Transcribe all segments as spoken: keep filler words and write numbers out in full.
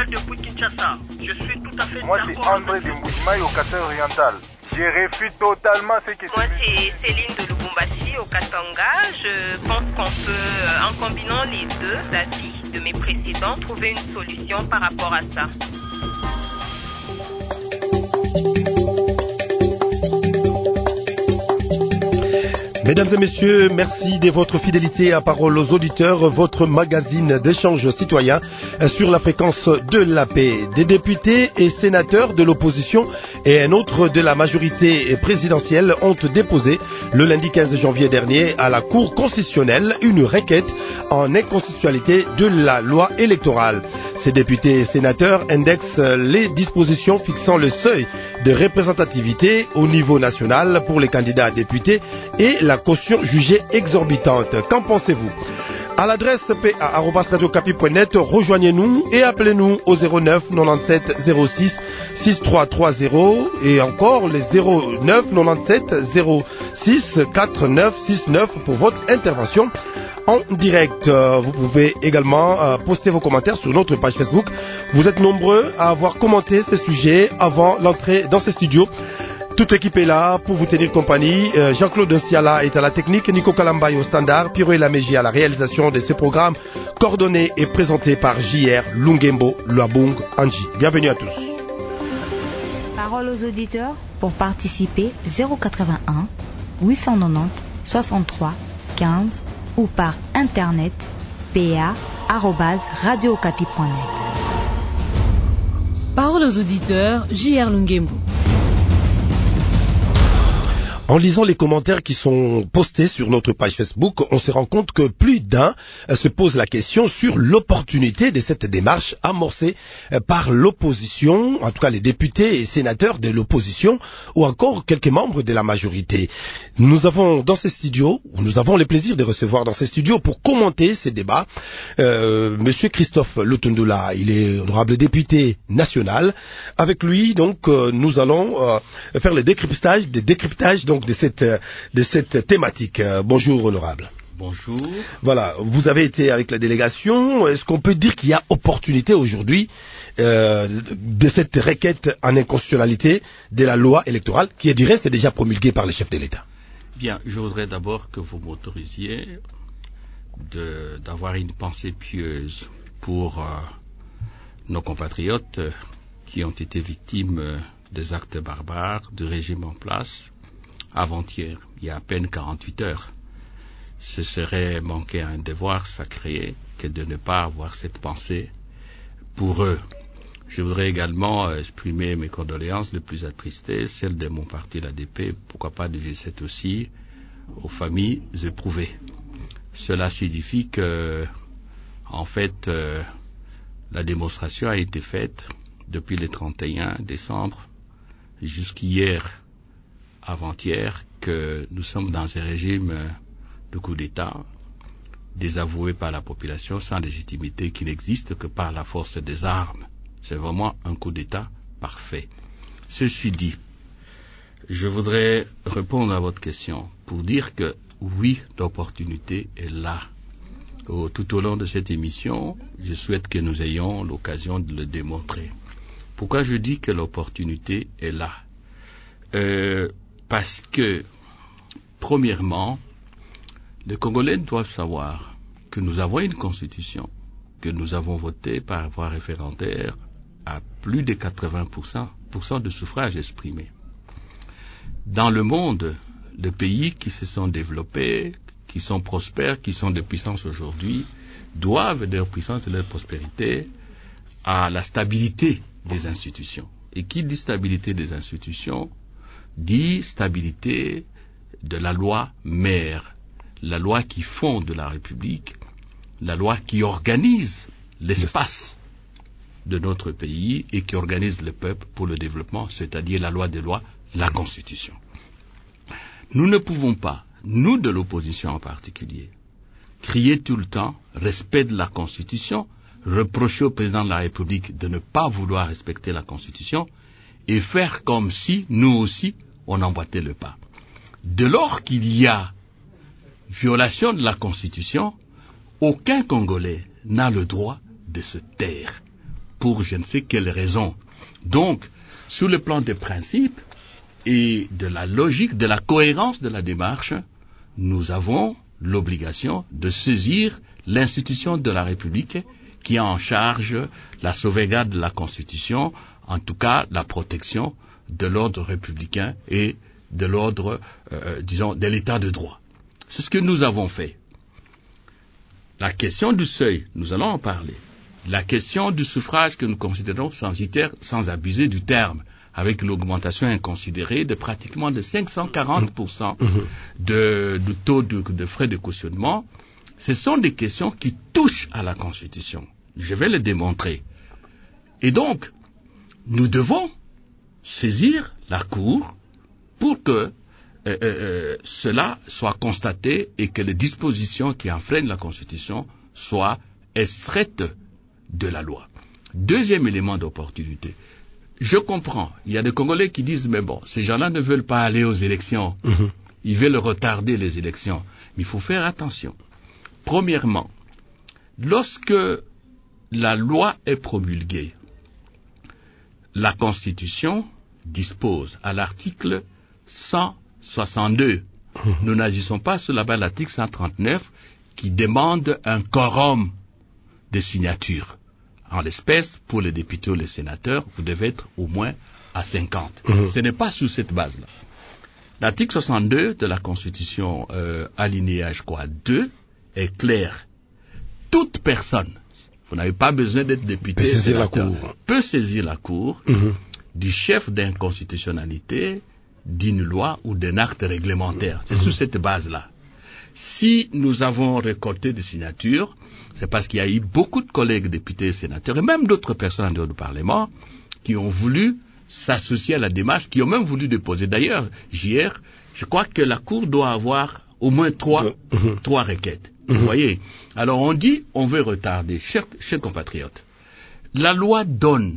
depuis Kinshasa. Je suis tout à fait Moi, d'accord. c'est André de Mbujimaï au Qatar oriental. Je refuse totalement ce que Moi, c'est Céline de Lubumbashi au Katanga. Je pense qu'on peut, en combinant les deux avis de mes précédents, trouver une solution par rapport à ça. Mesdames et messieurs, merci de votre fidélité à Parole aux auditeurs, votre magazine d'échange citoyen sur la fréquence de la paix. Des députés et sénateurs de l'opposition et un autre de la majorité présidentielle ont déposé le lundi quinze janvier dernier à la Cour constitutionnelle une requête en inconstitutionnalité de la loi électorale. Ces députés et sénateurs indexent les dispositions fixant le seuil de représentativité au niveau national pour les candidats à députés et la caution jugée exorbitante. Qu'en pensez-vous? À l'adresse p a arobase radio capi point net, rejoignez-nous et appelez-nous au zéro neuf quatre-vingt-dix-sept zéro six six trois trois zéro et encore les zéro neuf quatre-vingt-dix-sept zéro six quatre neuf six neuf pour votre intervention en direct. Vous pouvez également poster vos commentaires sur notre page Facebook. Vous êtes nombreux à avoir commenté ces sujets avant l'entrée dans ces studios. Toute l'équipe est là pour vous tenir compagnie. Jean-Claude Nsiala est à la technique, Nico Kalambay au standard, Piro Elameji à la réalisation de ce programme coordonné et présenté par J R Lungembo Luabung Anji. Bienvenue à tous. Parole aux auditeurs pour participer zéro quatre-vingt-un huit cent quatre-vingt-dix soixante-trois quinze ou par internet p a arobase radio capi point net. Parole aux auditeurs, J R Lungembo. En lisant les commentaires qui sont postés sur notre page Facebook, on se rend compte que plus d'un se pose la question sur l'opportunité de cette démarche amorcée par l'opposition, en tout cas les députés et sénateurs de l'opposition, ou encore quelques membres de la majorité. Nous avons dans ces studios, nous avons le plaisir de recevoir dans ces studios pour commenter ces débats, euh, Monsieur Christophe Lutundula, il est honorable député national. Avec lui, donc, euh, nous allons euh, faire le décryptage, des décryptages donc de cette de cette thématique. Bonjour honorable. Bonjour. Voilà, vous avez été avec la délégation. Est-ce qu'on peut dire qu'il y a opportunité aujourd'hui euh, de cette requête en inconstitutionnalité de la loi électorale qui est du reste déjà promulguée par le chef de l'État? Bien, je voudrais d'abord que vous m'autorisiez de, d'avoir une pensée pieuse pour euh, nos compatriotes qui ont été victimes des actes barbares du régime en place avant-hier, il y a à peine quarante-huit heures. Ce serait manquer à un devoir sacré que de ne pas avoir cette pensée pour eux. Je voudrais également exprimer mes condoléances les plus attristées, celles de mon parti, l'A D P, pourquoi pas de G sept aussi, aux familles éprouvées. Cela signifie que, en fait, euh, la démonstration a été faite depuis le trente et un décembre jusqu'hier, avant-hier, que nous sommes dans un régime de coup d'État désavoué par la population sans légitimité qui n'existe que par la force des armes. C'est vraiment un coup d'État parfait. Ceci dit, je voudrais répondre à votre question pour dire que oui, l'opportunité est là. Au, tout au long de cette émission, je souhaite que nous ayons l'occasion de le démontrer. Pourquoi je dis que l'opportunité est là? euh, Parce que, premièrement, les Congolais doivent savoir que nous avons une constitution, que nous avons votée par voie référendaire à plus de quatre-vingts pour cent de suffrages exprimés. Dans le monde, les pays qui se sont développés, qui sont prospères, qui sont de puissance aujourd'hui, doivent leur puissance et leur prospérité à la stabilité des institutions. Et qui dit stabilité des institutions dit stabilité de la loi mère, la loi qui fonde la République, la loi qui organise l'espace de notre pays et qui organise le peuple pour le développement, c'est-à-dire la loi des lois, la Constitution. Nous ne pouvons pas, nous de l'opposition en particulier, crier tout le temps respect de la Constitution, reprocher au président de la République de ne pas vouloir respecter la Constitution et faire comme si, nous aussi, on emboîtait le pas. Dès lors qu'il y a violation de la Constitution, aucun Congolais n'a le droit de se taire. pour je ne sais quelle raison. Donc, sur le plan des principes et de la logique, de la cohérence de la démarche, nous avons l'obligation de saisir l'institution de la République qui a en charge la sauvegarde de la Constitution, en tout cas la protection de l'ordre républicain et de l'ordre, euh, disons, de l'état de droit. C'est ce que nous avons fait. La question du seuil, nous allons en parler. La question du suffrage que nous considérons censitaire, sans abuser du terme, avec l'augmentation inconsidérée de pratiquement de cinq cent quarante pour cent de, du taux de, de frais de cautionnement, ce sont des questions qui touchent à la Constitution. Je vais le démontrer. Et donc, nous devons saisir la Cour pour que euh, euh, cela soit constaté et que les dispositions qui enfreignent la Constitution soient extraites de la loi. Deuxième élément d'opportunité. Je comprends, il y a des Congolais qui disent, mais bon, ces gens-là ne veulent pas aller aux élections. Mmh. Ils veulent retarder les élections. Mais il faut faire attention. Premièrement, lorsque la loi est promulguée, la Constitution dispose à l'article cent soixante-deux. Mmh. Nous n'agissons pas sur la base de l'article cent trente-neuf qui demande un quorum de signature. En l'espèce, pour les députés ou les sénateurs, vous devez être au moins à cinquante. Mmh. Ce n'est pas sur cette base-là. L'article soixante-deux de la Constitution, euh, alinéa, je crois, deux, est clair. Toute personne, vous n'avez pas besoin d'être député, peut saisir la cour, cour, peut saisir la cour mmh. du chef d'inconstitutionnalité d'une loi ou d'un acte réglementaire. C'est mmh. sur cette base-là. Si nous avons récolté des signatures, c'est parce qu'il y a eu beaucoup de collègues députés et sénateurs, et même d'autres personnes en dehors du Parlement, qui ont voulu s'associer à la démarche, qui ont même voulu déposer. D'ailleurs, hier, je crois que la Cour doit avoir au moins trois, mmh. trois requêtes. Mmh. Vous voyez? Alors on dit, on veut retarder. Chers, chers compatriotes, la loi donne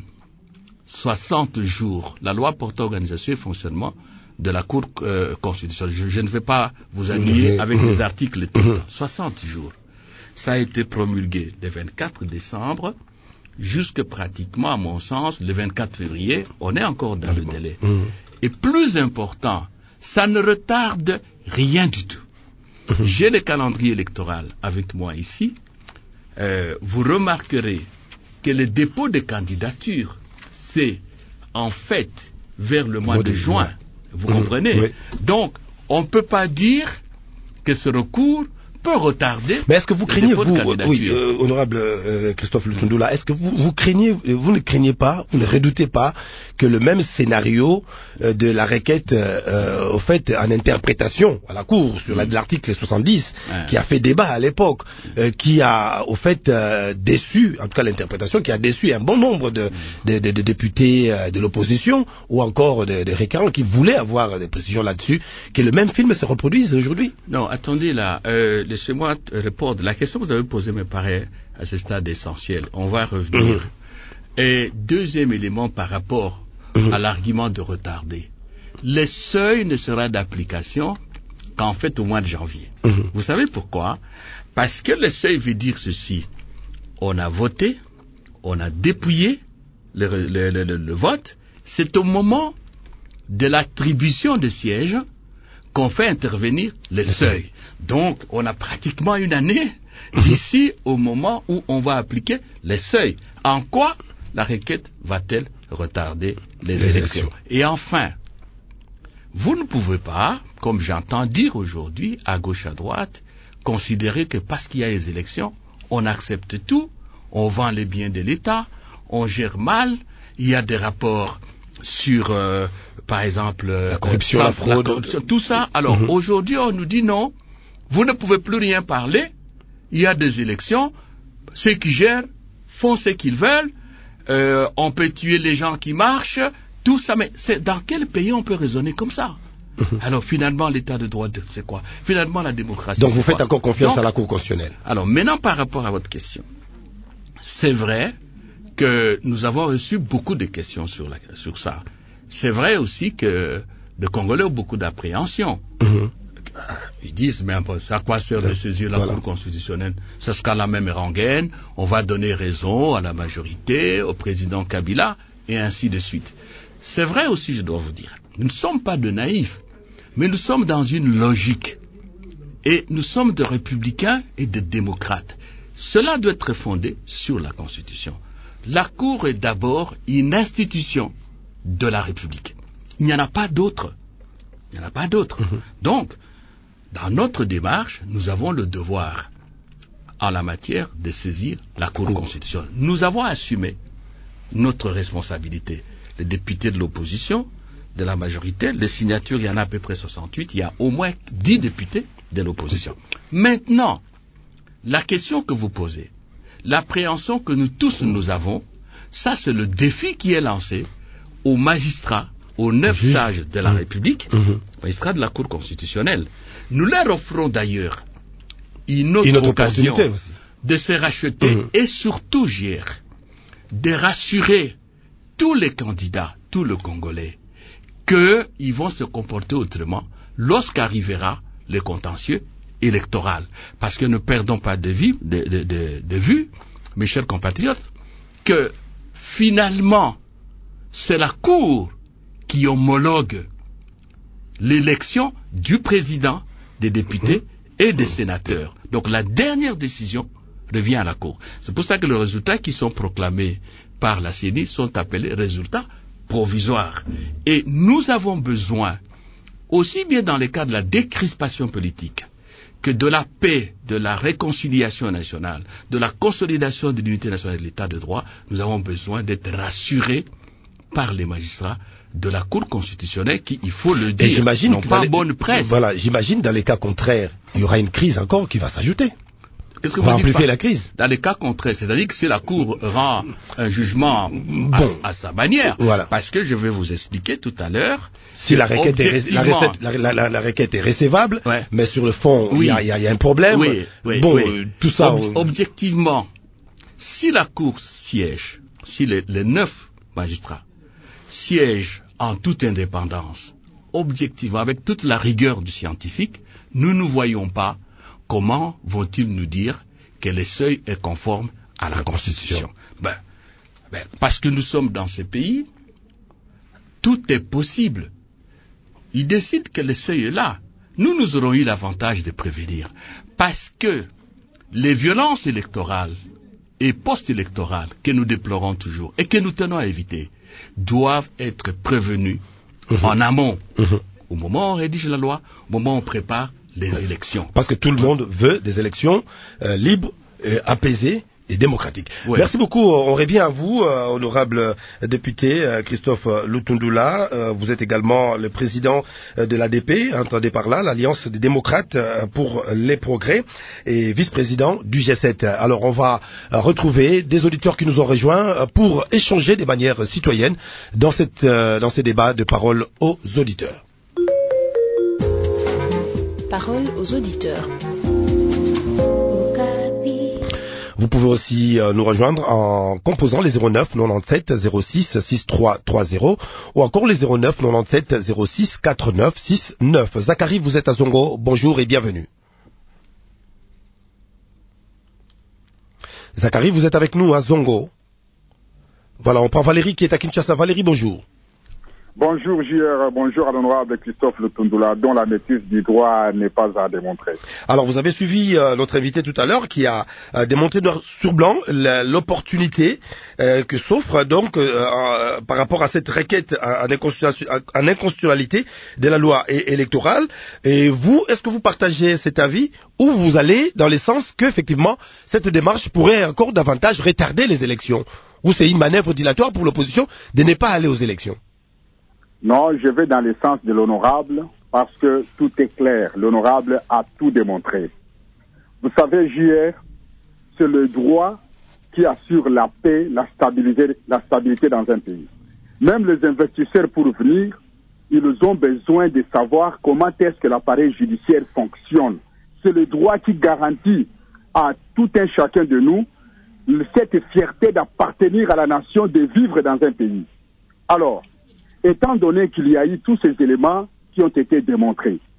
soixante jours, la loi portant organisation et fonctionnement de la Cour euh, constitutionnelle. Je, je ne vais pas vous ennuyer avec les articles tout le temps. soixante jours. Ça a été promulgué le vingt-quatre décembre jusque pratiquement, à mon sens, le vingt-quatre février. On est encore dans le délai. Et plus important, ça ne retarde rien du tout. J'ai le calendrier électoral avec moi ici. Euh, vous remarquerez que le dépôt de candidature, c'est en fait vers le mois, mois de, de juin. juin. Vous mmh, comprenez? Oui. Donc, on ne peut pas dire que ce recours peut retarder. Mais est-ce que vous craignez, vous, oui, euh, honorable euh, Christophe Lutundula, est-ce que vous, vous craignez, vous ne craignez pas, vous ne redoutez pas que le même scénario euh, de la requête, euh, au fait, en interprétation à la Cour sur la, l'article soixante-dix, ouais. qui a fait débat à l'époque, euh, qui a, au fait, euh, déçu, en tout cas l'interprétation, qui a déçu un bon nombre de, de, de, de députés euh, de l'opposition ou encore de, de récurrents qui voulaient avoir des précisions là-dessus, que le même film se reproduise aujourd'hui? Non, attendez là. Euh, Laissez-moi répondre. La question que vous avez posée me paraît à ce stade essentiel. On va revenir. Mmh. Et deuxième élément par rapport mmh. à l'argument de retarder. Le seuil ne sera d'application qu'en fait au mois de janvier. Mmh. Vous savez pourquoi? Parce que le seuil veut dire ceci. On a voté, on a dépouillé le, le, le, le, le vote. C'est au moment de l'attribution de sièges qu'on fait intervenir le seuil. Donc, on a pratiquement une année d'ici au moment où on va appliquer les seuils. En quoi la requête va-t-elle retarder les, les élections? élections Et enfin, vous ne pouvez pas, comme j'entends dire aujourd'hui, à gauche, à droite, considérer que parce qu'il y a les élections, on accepte tout, on vend les biens de l'État, on gère mal, il y a des rapports sur, euh, par exemple, la corruption, euh, la fraude, la corruption, tout ça. Alors, mm-hmm. aujourd'hui, on nous dit non, vous ne pouvez plus rien parler, il y a des élections, ceux qui gèrent font ce qu'ils veulent, euh, on peut tuer les gens qui marchent, tout ça, mais c'est dans quel pays on peut raisonner comme ça? Mm-hmm. Alors, finalement, l'état de droit, c'est quoi? Finalement, la démocratie. Donc, vous faites quoi? encore confiance Donc, à la Cour constitutionnelle? Alors, maintenant, par rapport à votre question, c'est vrai que nous avons reçu beaucoup de questions sur, la, sur ça. C'est vrai aussi que les Congolais ont beaucoup d'appréhension. Mmh. Ils disent, mais à quoi sert de saisir la voilà. Cour constitutionnelle? Ce sera la même rengaine, on va donner raison à la majorité, au président Kabila, et ainsi de suite. C'est vrai aussi, je dois vous dire, nous ne sommes pas de naïfs, mais nous sommes dans une logique. Et nous sommes de républicains et de démocrates. Cela doit être fondé sur la Constitution. La Cour est d'abord une institution de la République. Il n'y en a pas d'autre. Il n'y en a pas d'autre. Mmh. Donc, dans notre démarche, nous avons le devoir, en la matière, de saisir la Cour mmh. constitutionnelle. Nous avons assumé notre responsabilité. Les députés de l'opposition, de la majorité, les signatures, il y en a à peu près soixante-huit, il y a au moins dix députés de l'opposition. Maintenant, la question que vous posez, l'appréhension que nous tous nous avons, ça c'est le défi qui est lancé aux magistrats, aux neuf sages de la mmh. République, mmh. magistrats de la Cour constitutionnelle. Nous leur offrons d'ailleurs une autre, une autre occasion aussi de se racheter mmh. et surtout, J R, de rassurer tous les candidats, tous les Congolais, qu'ils vont se comporter autrement lorsqu'arrivera le contentieux électoral. Parce que ne perdons pas de vue, de, de, de, de vue, mes chers compatriotes, que finalement, c'est la Cour qui homologue l'élection du président, des députés et des sénateurs. Donc la dernière décision revient à la Cour. C'est pour ça que les résultats qui sont proclamés par la C E N I sont appelés résultats provisoires. Et nous avons besoin, aussi bien dans le cas de la décrispation politique, que de la paix, de la réconciliation nationale, de la consolidation de l'unité nationale de l'État de droit, nous avons besoin d'être rassurés par les magistrats de la Cour constitutionnelle qui, il faut le dire, n'ont pas les, bonne presse. Voilà, j'imagine dans les cas contraires, il y aura une crise encore qui va s'ajouter. Qu'est-ce que on va amplifier la crise. Dans les cas contraires, c'est-à-dire que si la Cour rend un jugement bon. à, à sa manière, voilà. Parce que je vais vous expliquer tout à l'heure. Si la requête, est, la, recette, la, la, la, la requête est récévable, ouais. mais sur le fond, il oui. y, y, y a un problème. Oui, oui, bon, oui. Euh, tout ça. Ob- objectivement, si la Cour siège, si les, les neuf magistrats siègent en toute indépendance, objectivement, avec toute la rigueur du scientifique, nous ne voyons pas comment vont-ils nous dire que le seuil est conforme à la, la Constitution, Constitution. Ben, ben, parce que nous sommes dans ce pays, tout est possible. Ils décident que le seuil est là. Nous, nous aurons eu l'avantage de prévenir. Parce que les violences électorales et post-électorales que nous déplorons toujours et que nous tenons à éviter doivent être prévenues mmh. en amont. Mmh. Au moment où on rédige la loi, au moment où on prépare les élections. Parce que tout le monde veut des élections euh, libres, euh, apaisées et démocratiques. Ouais. Merci beaucoup. On revient à vous, euh, honorable député euh, Christophe Lutundula. Euh, vous êtes également le président euh, de l'A D P, entendez par là, l'Alliance des démocrates euh, pour les progrès, et vice-président du G sept. Alors on va euh, retrouver des auditeurs qui nous ont rejoints euh, pour échanger de manière citoyenne dans, cette, euh, dans ces débats de parole aux auditeurs. Parole aux auditeurs. Vous pouvez aussi euh, nous rejoindre en composant les zéro neuf quatre-vingt-dix-sept zéro six soixante-trois trente ou encore les zéro neuf quatre-vingt-dix-sept zéro six quarante-neuf soixante-neuf. Zachary, vous êtes à Zongo. Bonjour et bienvenue. Zachary, vous êtes avec nous à Zongo. Voilà, on prend Valérie qui est à Kinshasa. Valérie, bonjour. Bonjour J R, bonjour à l'honorable Christophe Lutundula, dont la maîtrise du droit n'est pas à démontrer. Alors vous avez suivi euh, notre invité tout à l'heure qui a euh, démontré noir sur blanc la, l'opportunité euh, que s'offre donc euh, euh, par rapport à cette requête en inconstitutionnalité de la loi é- électorale. Et vous, est-ce que vous partagez cet avis ou vous allez dans le sens qu'effectivement cette démarche pourrait encore davantage retarder les élections, ou c'est une manœuvre dilatoire pour l'opposition de ne pas aller aux élections? Non, je vais dans le sens de l'honorable parce que tout est clair. L'honorable a tout démontré. Vous savez, J R, c'est le droit qui assure la paix, la stabilité, la stabilité dans un pays. Même les investisseurs pour venir, ils ont besoin de savoir comment est-ce que l'appareil judiciaire fonctionne. C'est le droit qui garantit à tout un chacun de nous cette fierté d'appartenir à la nation, de vivre dans un pays. Alors, étant donné qu'il y a eu tous ces éléments qui ont été démontrés,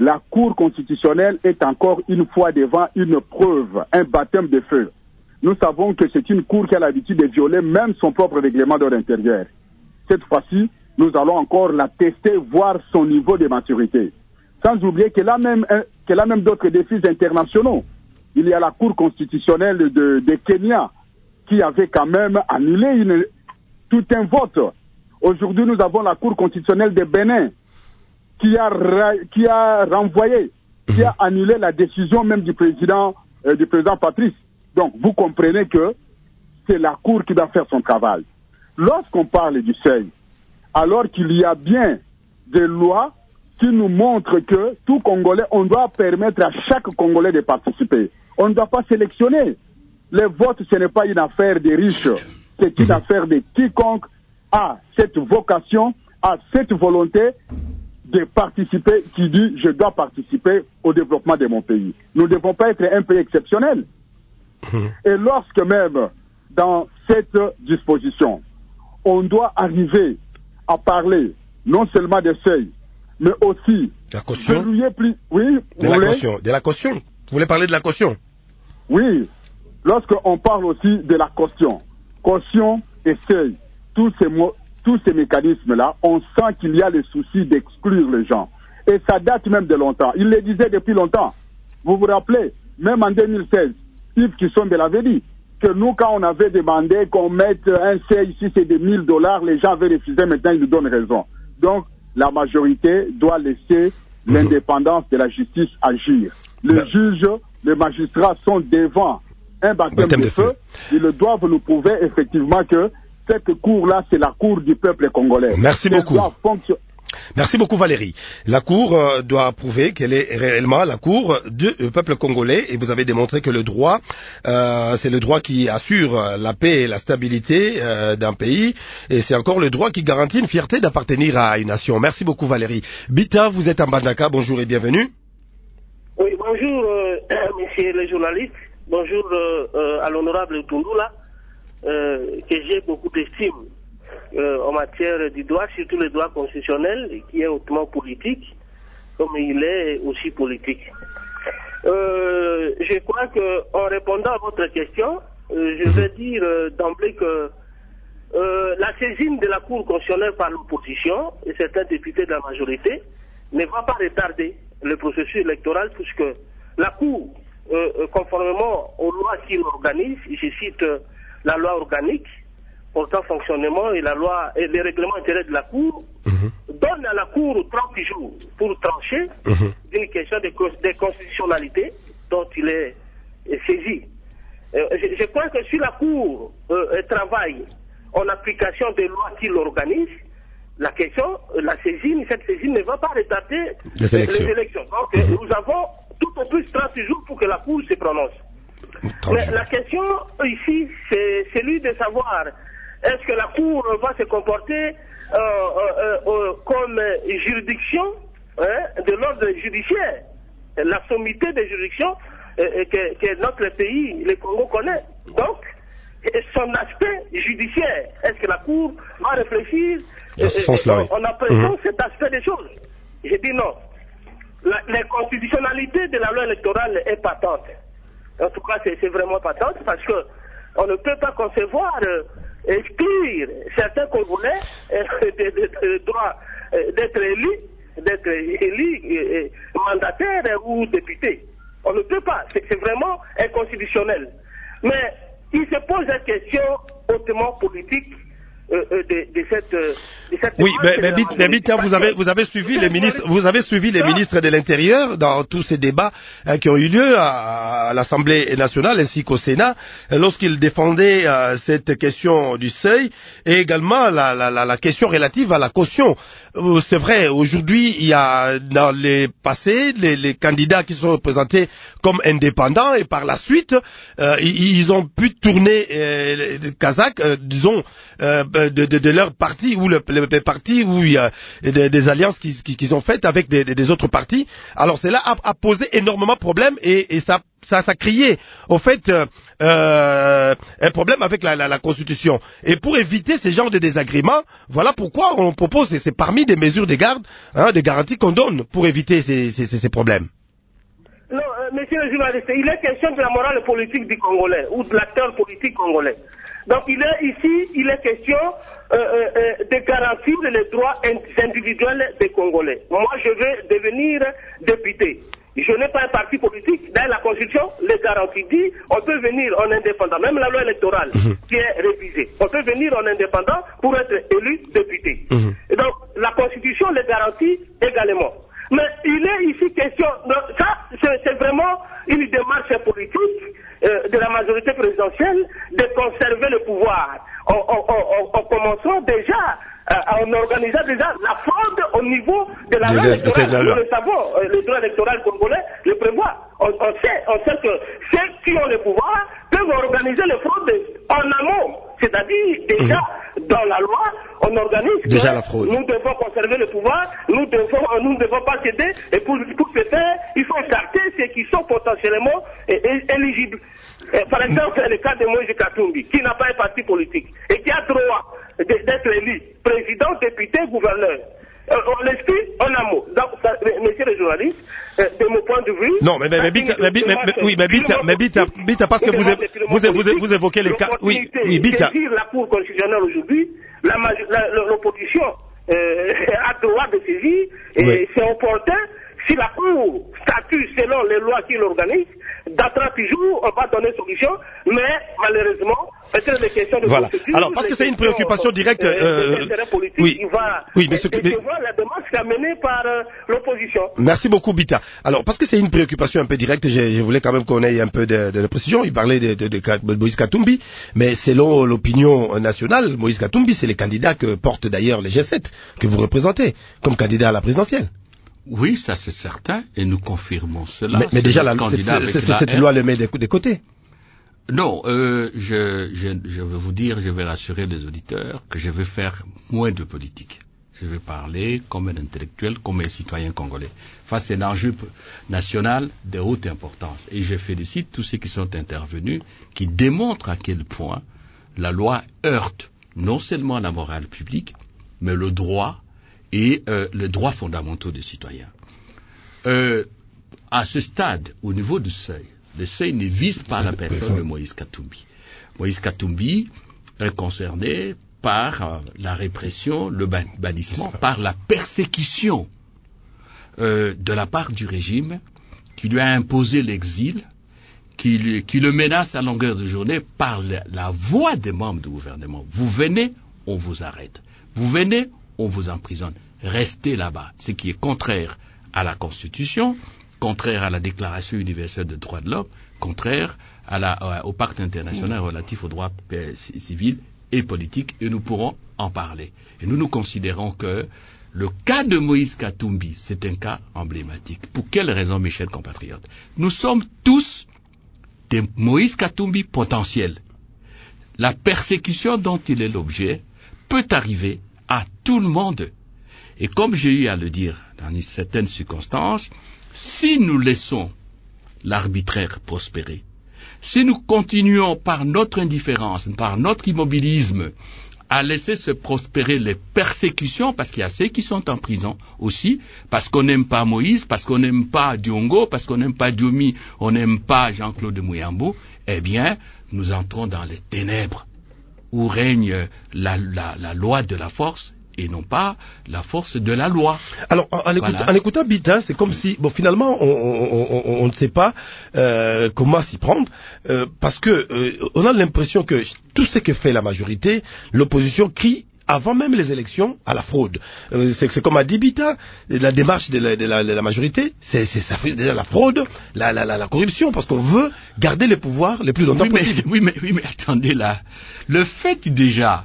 la Cour constitutionnelle est encore une fois devant une preuve, un baptême de feu. Nous savons que c'est une Cour qui a l'habitude de violer même son propre règlement d'ordre intérieur. Cette fois-ci, nous allons encore la tester, voir son niveau de maturité. Sans oublier qu'elle a même, qu'elle a même d'autres défis internationaux. Il y a la Cour constitutionnelle de, de Kenya qui avait quand même annulé une, tout un vote. Aujourd'hui, nous avons la Cour constitutionnelle de Bénin qui a, qui a renvoyé, qui a annulé la décision même du président, euh, du président Patrice. Donc, vous comprenez que c'est la Cour qui doit faire son travail. Lorsqu'on parle du seuil, alors qu'il y a bien des lois qui nous montrent que tout Congolais, on doit permettre à chaque Congolais de participer. On ne doit pas sélectionner. Les votes, ce n'est pas une affaire des riches, c'est une affaire de quiconque a cette vocation, a cette volonté de participer, qui dit « je dois participer au développement de mon pays ». Nous ne devons pas être un pays exceptionnel. Et lorsque même, dans cette disposition, on doit arriver à parler non seulement des seuils, mais aussi la caution. Plus... Oui, de la caution. De la caution. Vous voulez parler de la caution? Oui. Lorsqu'on parle aussi de la caution, caution et seuil, tous ces mots, tous ces mécanismes-là, on sent qu'il y a le souci d'exclure les gens. Et ça date même de longtemps. Il le disait depuis longtemps. Vous vous rappelez, même en deux mille seize, Yves Kissombe l'avait dit, que nous, quand on avait demandé qu'on mette un seuil, si c'est de mille dollars, les gens avaient refusé, maintenant ils nous donnent raison. Donc, la majorité doit laisser mmh. l'indépendance de la justice agir. Les bah. juges, les magistrats sont devant un baptême de, de feu. feu. Ils doivent nous prouver effectivement que cette cour-là, c'est la cour du peuple congolais. Merci Elle beaucoup. Fonction... Merci beaucoup Valérie. La Cour euh, doit prouver qu'elle est réellement la Cour du euh, peuple congolais et vous avez démontré que le droit, euh, c'est le droit qui assure la paix et la stabilité euh, d'un pays et c'est encore le droit qui garantit une fierté d'appartenir à une nation. Merci beaucoup Valérie. Bita, vous êtes en Bandaka, bonjour et bienvenue. Oui, bonjour euh, messieurs les journalistes, bonjour euh, euh, à l'honorable Tundula, euh, que j'ai beaucoup d'estime. Euh, en matière du droit, surtout le droit constitutionnel, qui est hautement politique, comme il est aussi politique. Euh, je crois que, en répondant à votre question, euh, je vais dire euh, d'emblée que euh, la saisine de la Cour constitutionnelle par l'opposition et certains députés de la majorité ne va pas retarder le processus électoral puisque la Cour, euh, conformément aux lois qui l'organisent, je cite euh, la loi organique portant fonctionnement et la loi et les règlements intérieurs de la Cour, mmh. donne à la Cour trente jours pour trancher mmh. d'une question de, de constitutionnalité dont il est, est saisi. Euh, je, je crois que si la Cour euh, travaille en application des lois qui l'organisent, la question, la saisine, cette saisine ne va pas retarder les élections. Les élections. Donc mmh. nous avons tout au plus trente jours pour que la Cour se prononce. Mais la question ici, c'est celui de savoir est-ce que la Cour va se comporter euh, euh, euh, comme juridiction hein, de l'ordre judiciaire, la sommité de juridiction euh, que, que notre pays, le Congo, connaît. Donc, son aspect judiciaire, est-ce que la Cour va réfléchir Dans ce sens-là, oui. en appréciant mmh. cet aspect des choses? Je dis non. La, la constitutionnalité de la loi électorale est patente. En tout cas, c'est vraiment patente parce que on ne peut pas concevoir euh, exclure certains Congolais euh, de, de, de, de droit euh, d'être élus, d'être élus euh, mandataires ou députés. On ne peut pas. C'est vraiment inconstitutionnel. Mais il se pose la question hautement politique euh, de, de cette. De cette oui, mais, mais, mais, mais Bita, vous avez vous avez suivi les ministres, vous avez suivi les ministres de l'Intérieur dans tous ces débats hein, qui ont eu lieu à, à l'Assemblée nationale ainsi qu'au Sénat lorsqu'ils défendaient euh, cette question du seuil et également la, la, la, la question relative à la caution. Euh, C'est vrai, aujourd'hui il y a dans les passés les, les candidats qui sont représentés comme indépendants et par la suite euh, ils, ils ont pu tourner euh, le Kazakh, euh, disons. Euh, De, de, de leur parti ou le, le, des partis où il y a des, des alliances qui, qui, qui sont faites avec des, des, des autres partis. Alors cela a, a posé énormément de problèmes et, et ça, ça, ça criait au fait euh, euh, un problème avec la, la, la Constitution. Et pour éviter ce genre de désagréments, voilà pourquoi on propose, c'est parmi des mesures de garde, hein, des garanties qu'on donne pour éviter ces, ces, ces, ces problèmes. Non, euh, monsieur le journaliste, il est question de la morale politique du Congolais ou de l'acteur politique congolais. Donc il est ici, il est question euh, euh, de garantir les droits individuels des Congolais. Moi, je veux devenir député. Je n'ai pas un parti politique. Dans la Constitution, les garanties dit, on peut venir en indépendant, même la loi électorale mmh. qui est révisée. On peut venir en indépendant pour être élu député. Mmh. Et donc, la Constitution les garantit également. Mais il est ici question, ça c'est vraiment une démarche politique euh, de la majorité présidentielle de conserver le pouvoir. En, en, en, en commençant déjà, euh, en organisant déjà la fraude au niveau de la loi électorale. Nous le savons, euh, le droit électoral congolais le prévoit. On, on, sait, on sait que ceux qui ont le pouvoir peuvent organiser les fraudes en amont. C'est-à-dire, déjà, mmh. dans la loi, on organise déjà la fraude. Nous devons conserver le pouvoir, nous devons, nous ne devons pas céder, et pour, pour ce faire, il faut écarter ceux qui sont potentiellement é, é, éligibles. Et par exemple, le cas de Moïse Katumbi, qui n'a pas un parti politique, et qui a droit d'être élu président, député, gouverneur. Euh, on l'explique en un mot. Donc, ça, messieurs les journalistes, euh, de mon point de vue... Non, mais, mais, mais, Bita, mais, mais, mais, oui, mais Bita, mais Bita, Bita, parce que vous, vous, vous, vous, vous évoquez les cas... Oui, oui, Bita. Saisir la Cour constitutionnelle aujourd'hui, la, la, l'opposition euh, a droit de saisir, et oui. c'est opportun, si la Cour statue selon les lois qui l'organisent, dans trente jours, on va donner solution, mais malheureusement, peut-être les questions de voilà. Alors, parce que c'est une préoccupation directe. Euh, euh, politique, oui, il va oui, mais ce que, mais... la démarche amenée par euh, l'opposition. Merci beaucoup, Bita. Alors, parce que c'est une préoccupation un peu directe, je, je voulais quand même qu'on ait un peu de, de, de précision. Il parlait de, de, de, de Moïse Katumbi, mais selon l'opinion nationale, Moïse Katumbi, c'est les candidats que porte d'ailleurs les G sept, que vous représentez, comme candidat à la présidentielle. Oui, ça c'est certain, et nous confirmons cela. Mais, mais déjà, la, c'est, c'est, cette loi le met des, des côtés. Non, euh, je, je, je veux vous dire, je vais rassurer les auditeurs que je vais faire moins de politique. Je vais parler comme un intellectuel, comme un citoyen congolais. Face à un enjeu national de haute importance. Et je félicite tous ceux qui sont intervenus, qui démontrent à quel point la loi heurte non seulement la morale publique, mais le droit et euh, les droits fondamentaux des citoyens. Euh, à ce stade, au niveau du seuil, le seuil ne vise pas la personne de Moïse Katumbi. Moïse Katumbi est concerné par euh, la répression, le ban- bannissement, par la persécution euh, de la part du régime qui lui a imposé l'exil, qui, lui, qui le menace à longueur de journée par la, la voix des membres du gouvernement. Vous venez, on vous arrête. Vous venez, on vous emprisonne. Restez là-bas, ce qui est contraire à la Constitution, contraire à la Déclaration universelle des droits de l'homme, contraire à la, au pacte international relatif aux droits civils et politiques, et nous pourrons en parler. Et nous nous considérons que le cas de Moïse Katumbi, c'est un cas emblématique. Pour quelle raison, mes chers compatriotes? Nous sommes tous des Moïse Katumbi potentiels. La persécution dont il est l'objet peut arriver à tout le monde. Et comme j'ai eu à le dire dans certaines circonstances, si nous laissons l'arbitraire prospérer, si nous continuons par notre indifférence, par notre immobilisme, à laisser se prospérer les persécutions, parce qu'il y a ceux qui sont en prison aussi, parce qu'on n'aime pas Moïse, parce qu'on n'aime pas Diongo, parce qu'on n'aime pas Diomi, on n'aime pas Jean-Claude Mouyambo, eh bien, nous entrons dans les ténèbres où règne la, la, la loi de la force et non pas la force de la loi. Alors, en, en, écoute, voilà. en écoutant Bita, c'est comme si, bon, finalement, on, on, on, on ne sait pas euh, comment s'y prendre, euh, parce que euh, on a l'impression que tout ce que fait la majorité, l'opposition crie avant même les élections à la fraude. Euh, c'est, c'est comme a dit Bita, la démarche de la, de la, de la majorité, c'est, c'est ça fait déjà la fraude, la, la, la, la corruption, parce qu'on veut garder le pouvoir le plus longtemps oui, possible. Mais, oui, mais, oui, mais attendez là, le fait déjà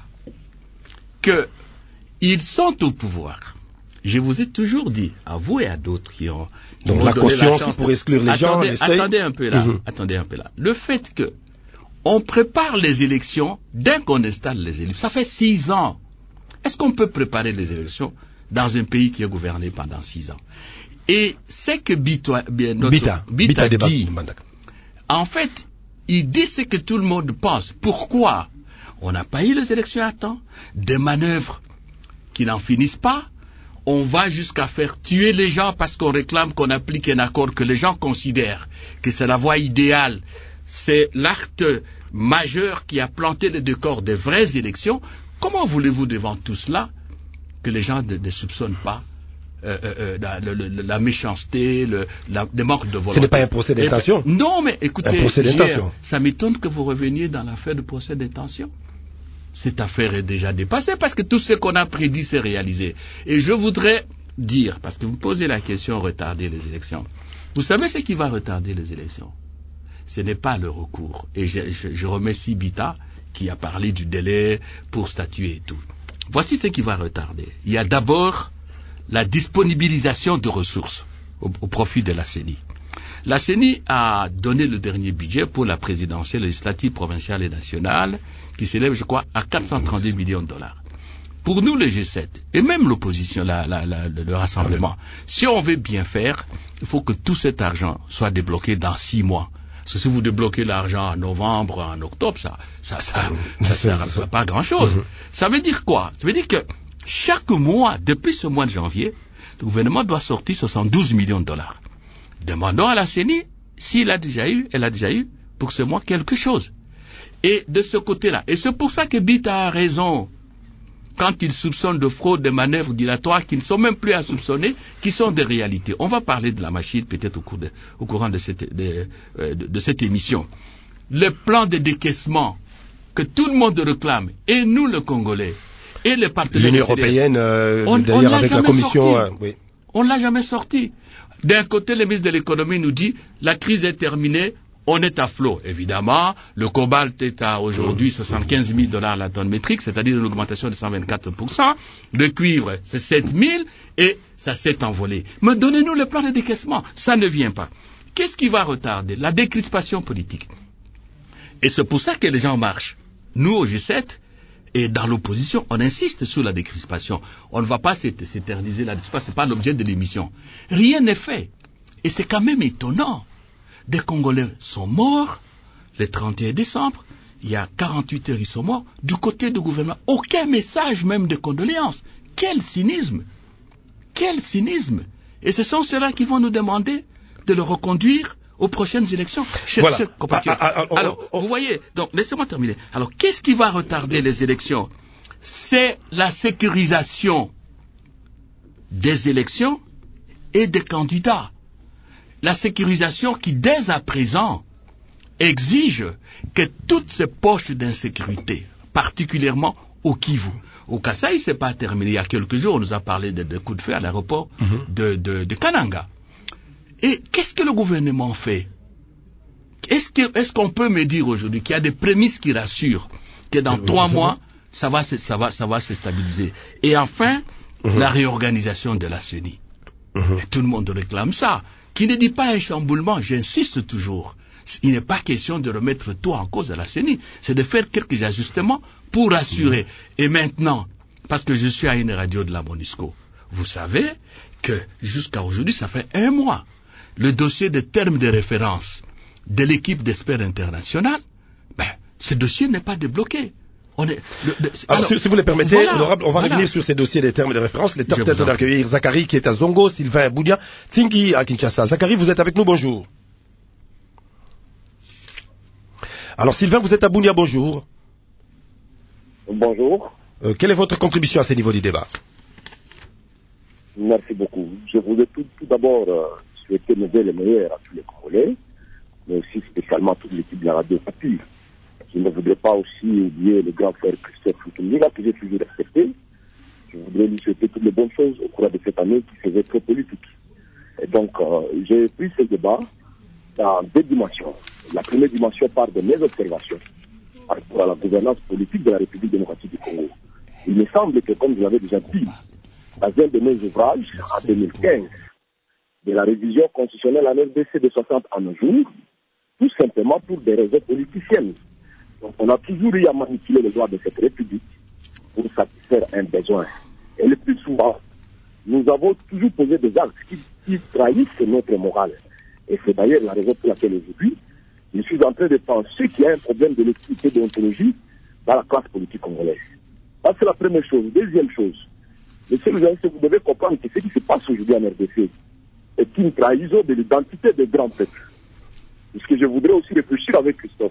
que ils sont au pouvoir. Je vous ai toujours dit, à vous et à d'autres qui ont... Qui Donc la conscience la pour exclure les attendez, gens, les seuils. Attendez un peu là, mmh. attendez un peu là. Le fait que on prépare les élections dès qu'on installe les élus, ça fait six ans Est-ce qu'on peut préparer les élections dans un pays qui est gouverné pendant six ans? Et c'est que Bita, notre, Bita, Bita, Bita dit, en fait, il dit ce que tout le monde pense. Pourquoi? On n'a pas eu les élections à temps, des manœuvres qui n'en finissent pas. On va jusqu'à faire tuer les gens parce qu'on réclame qu'on applique un accord que les gens considèrent que c'est la voie idéale. C'est l'acte majeur qui a planté le décor des vraies élections. Comment voulez-vous devant tout cela que les gens ne, ne soupçonnent pas euh, euh, la, la, la méchanceté, le, la, le manque de volonté? Ce n'est pas un procès d'intention. Et, non, mais écoutez, un procès d'intention. Ça m'étonne que vous reveniez dans l'affaire de procès d'intention. Cette affaire est déjà dépassée parce que tout ce qu'on a prédit s'est réalisé. Et je voudrais dire, parce que vous posez la question retarder les élections. Vous savez ce qui va retarder les élections? Ce n'est pas le recours. Et je, je, je remercie Bita qui a parlé du délai pour statuer et tout. Voici ce qui va retarder. Il y a d'abord la disponibilisation de ressources au, au profit de la C E N I. La C E N I a donné le dernier budget pour la présidentielle, législative, provinciale et nationale, qui s'élève, je crois, à quatre cent trente-deux millions de dollars. Pour nous, le G sept, et même l'opposition, la, la, la, le, le rassemblement, si on veut bien faire, il faut que tout cet argent soit débloqué dans six mois. Parce que si vous débloquez l'argent en novembre, en octobre, ça ça ça ça sert à pas grand-chose. Ça veut dire quoi? Ça veut dire que chaque mois, depuis ce mois de janvier, le gouvernement doit sortir soixante-douze millions de dollars. Demandons à la C E N I s'il a déjà eu, elle a déjà eu, pour ce mois, quelque chose. Et de ce côté-là, et c'est pour ça que Bita a raison quand il soupçonne de fraude, de manœuvres dilatoires qui ne sont même plus à soupçonner, qui sont des réalités. On va parler de la machine peut-être au, cours de, au courant de cette, de, de, de cette émission. Le plan de décaissement que tout le monde réclame, et nous le Congolais, et les partenaires l'Union européenne, euh, on, d'ailleurs on avec la Commission... Euh, oui. On ne l'a jamais sorti. D'un côté, le ministre de l'économie nous dit la crise est terminée, on est à flot. Évidemment, le cobalt est à aujourd'hui soixante-quinze mille dollars la tonne métrique, c'est-à-dire une augmentation de cent vingt-quatre pour cent. Le cuivre, c'est sept mille et ça s'est envolé. Mais donnez-nous le plan de décaissement. Ça ne vient pas. Qu'est-ce qui va retarder? La décrispation politique. Et c'est pour ça que les gens marchent. Nous, au G sept, et dans l'opposition, on insiste sur la décrispation. On ne va pas s'éterniser là-dessus, ce n'est pas l'objet de l'émission. Rien n'est fait. Et c'est quand même étonnant. Des Congolais sont morts le trente et un décembre. Il y a quarante-huit heures, ils sont morts. Du côté du gouvernement, aucun message même de condoléances. Quel cynisme! Quel cynisme! Et ce sont ceux-là qui vont nous demander de le reconduire aux prochaines élections. Voilà. Ah, ah, ah, oh, Alors, oh, oh. Vous voyez, donc laissez-moi terminer. Alors, qu'est-ce qui va retarder les élections? C'est la sécurisation des élections et des candidats. La sécurisation qui, dès à présent, exige que toutes ces poches d'insécurité, particulièrement au Kivu, au Kasaï, c'est pas terminé. Il y a quelques jours, on nous a parlé de, de coups de feu à l'aéroport mm-hmm. de, de, de Kananga. Et qu'est-ce que le gouvernement fait? Est-ce que, est-ce qu'on peut me dire aujourd'hui qu'il y a des prémices qui rassurent que dans trois mois, ça va, se, ça va, ça va se stabiliser? Et enfin, mm-hmm. la réorganisation de la C E N I. Mm-hmm. Et tout le monde réclame ça. Qui ne dit pas un chamboulement, j'insiste toujours. Il n'est pas question de remettre tout en cause à la C E N I. C'est de faire quelques ajustements pour assurer. Mmh. Et maintenant, parce que je suis à une radio de la MONUSCO, vous savez que jusqu'à aujourd'hui, ça fait un mois, le dossier de termes de référence de l'équipe d'experts internationale, ben, ce dossier n'est pas débloqué. On est, le, le, alors, alors si, si vous le permettez, voilà, honorable, on va voilà. revenir sur ces dossiers des termes de référence. Les temps peut-être d'accueillir Zachary qui est à Zongo, Sylvain Boudia, Tsingi à Kinshasa. Zachary, vous êtes avec nous, bonjour. Alors Sylvain, vous êtes à Bounia, bonjour. Bonjour. Euh, quelle est votre contribution à ce niveau du débat? Merci beaucoup. Je voulais tout, tout d'abord euh, souhaiter le meilleur à tous les Congolais, mais aussi spécialement à toute l'équipe de la radio Papy. Je ne voudrais pas aussi oublier le grand frère Christophe Lutumbiga, que j'ai toujours respecté. Je voudrais lui souhaiter toutes les bonnes choses au cours de cette année qui faisait très politique. Et donc, euh, j'ai pris ce débat dans deux dimensions. La première dimension part de mes observations par rapport à la gouvernance politique de la République démocratique du Congo. Il me semble que, comme je l'avais déjà dit, dans un de mes ouvrages, en deux mille quinze, de la révision constitutionnelle en R D C de soixante à nos jours, tout simplement pour des raisons politiciennes. Donc, on a toujours eu à manipuler les lois de cette République pour satisfaire un besoin. Et le plus souvent, nous avons toujours posé des actes qui, qui trahissent notre morale. Et c'est d'ailleurs la raison pour laquelle aujourd'hui, je suis en train de penser qu'il y a un problème de l'éthique et de l'ontologie dans la classe politique congolaise. Ça, c'est la première chose. Deuxième chose, monsieur le journaliste, vous devez comprendre que ce qui se passe aujourd'hui en R D C est une trahison de l'identité des grands peuples. Puisque je voudrais aussi réfléchir avec Christophe.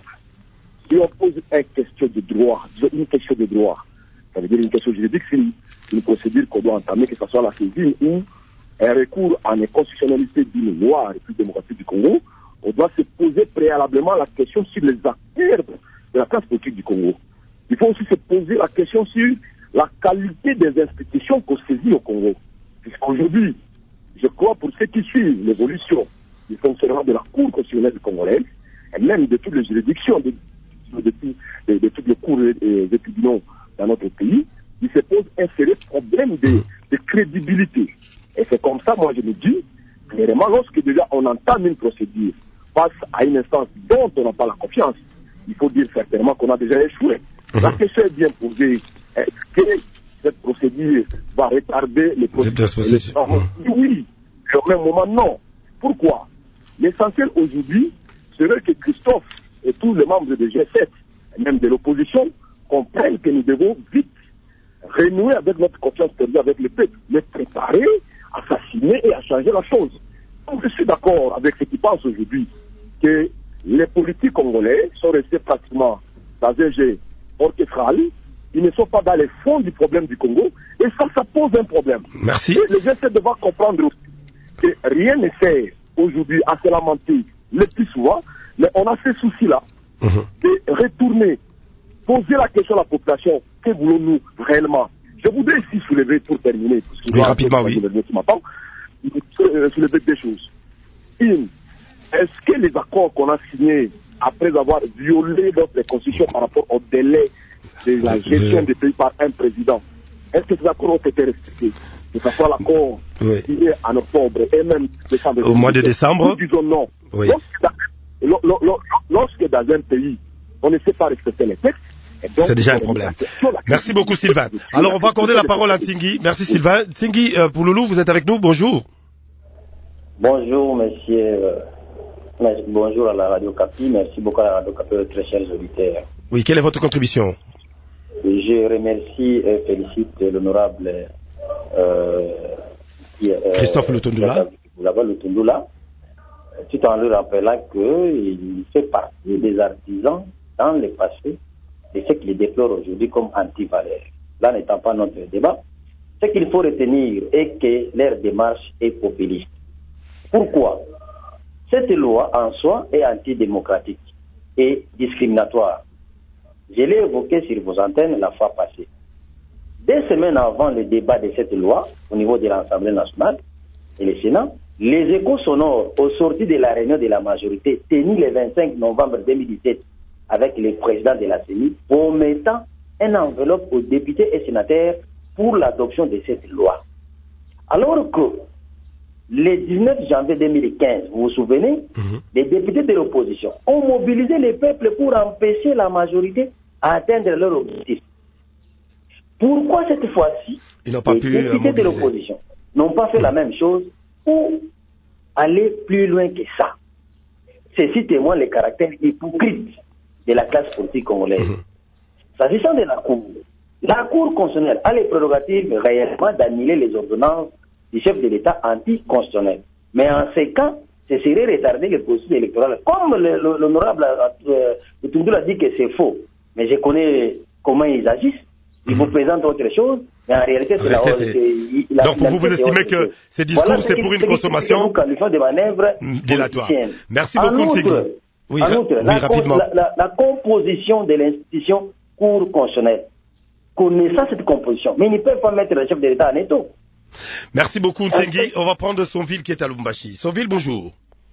Si on pose une question de droit, une question de droit, ça veut dire une question juridique, c'est une procédure qu'on doit entamer, que ce soit la saisine ou un recours en inconstitutionnalité d'une loi République démocratique du Congo, on doit se poser préalablement la question sur les acteurs de la classe politique du Congo. Il faut aussi se poser la question sur la qualité des institutions qu'on saisit au Congo. Puisqu'aujourd'hui, je crois pour ceux qui suivent l'évolution du fonctionnement de la Cour constitutionnelle congolaise, et même de toutes les juridictions, de, de, de, de, de toutes les cours des tribunaux dans notre pays, il se pose un sérieux problème de, de crédibilité. Et c'est comme ça, moi je me dis, clairement, lorsque déjà on entame une procédure face à une instance dont on n'a pas la confiance, il faut dire certainement qu'on a déjà échoué. Mmh. La question est bien posée. Est-ce que cette procédure va retarder les processus? Mmh. Oui, mais au même moment, non. Pourquoi? L'essentiel aujourd'hui serait que Christophe et tous les membres de G sept, et même de l'opposition, comprennent que nous devons vite renouer avec notre confiance perdue avec le peuple, mais préparer à s'assiner et à changer la chose. Donc je suis d'accord avec ceux qui pensent aujourd'hui que les politiques congolais sont restés pratiquement dans un jeu orchestral, ils ne sont pas dans les fonds du problème du Congo, et ça, ça pose un problème. Merci. Et les G sept doivent comprendre aussi que rien ne sert aujourd'hui à se lamenter le plus souvent, mais on a ce souci-là mmh. de retourner, poser la question à la population, que voulons-nous réellement? Je voudrais ici soulever, pour terminer, oui, rapidement, oui. soulever deux choses. Une, est-ce que les accords qu'on a signés après avoir violé notre constitution par rapport au délai de la gestion oui. des pays par un président, est-ce que ces accords ont été respectés? Que ce soit l'accord oui. signé en octobre et même décembre. Au mois de décembre? Nous disons non. Oui. Lorsque, dans, lorsque dans un pays, on ne sait pas respecter les textes, c'est déjà un problème. Merci beaucoup Sylvain. Alors on va accorder la parole à Tsingi. Merci Sylvain. Tsingi euh, Pouloulou, vous êtes avec nous. Bonjour. Bonjour monsieur. Euh, bonjour à la Radio Capi. Merci beaucoup à la Radio Capi, très chers auditeurs. Oui, quelle est votre contribution? Je remercie et félicite l'honorable euh, euh, Christophe Lutundula. Lutundula, tout en lui rappelant qu'il fait partie des artisans dans le passé et ce qu'il déplore aujourd'hui comme anti-valeur. Là n'étant pas notre débat, ce qu'il faut retenir est que leur démarche est populiste. Pourquoi? Cette loi en soi est antidémocratique et discriminatoire. Je l'ai évoqué sur vos antennes la fois passée. Deux semaines avant le débat de cette loi, au niveau de l'Assemblée nationale et le Sénat, les échos sonores au sorti de la réunion de la majorité tenue le vingt-cinq novembre deux mille dix-sept avec le président de la C E N I promettant une enveloppe aux députés et sénateurs pour l'adoption de cette loi. Alors que le dix-neuf janvier deux mille quinze, vous vous souvenez, mmh. les députés de l'opposition ont mobilisé le peuple pour empêcher la majorité à atteindre leur objectif. Pourquoi cette fois-ci, les pu députés de l'opposition n'ont pas fait mmh. la même chose pour aller plus loin que ça? Ceci témoigne le caractère hypocrite de la classe politique congolaise. Mmh. S'agissant de la Cour, la Cour constitutionnelle a les prérogatives réellement d'annuler les ordonnances du chef de l'État anticonstitutionnel. Mais en ces cas, ce serait retarder le processus électoral. Comme l'honorable euh, Lutundula a dit que c'est faux, mais je connais comment ils agissent. Ils mmh. vous présentent autre chose, mais en réalité, c'est la, c'est... La, Donc, pour vous, vous estimez que ces discours, voilà, c'est pour une consommation de manœuvre dilatoire. Merci beaucoup, Tsingi. Oui, en outre, oui, la, rapidement. La, la, la composition de l'institution Cour constitutionnelle, connaissant cette composition, mais ils ne peuvent pas mettre le chef de l'État en étau. Merci beaucoup, Tsingi. On va prendre Sonville qui est à Lubumbashi. Sonville, bonjour.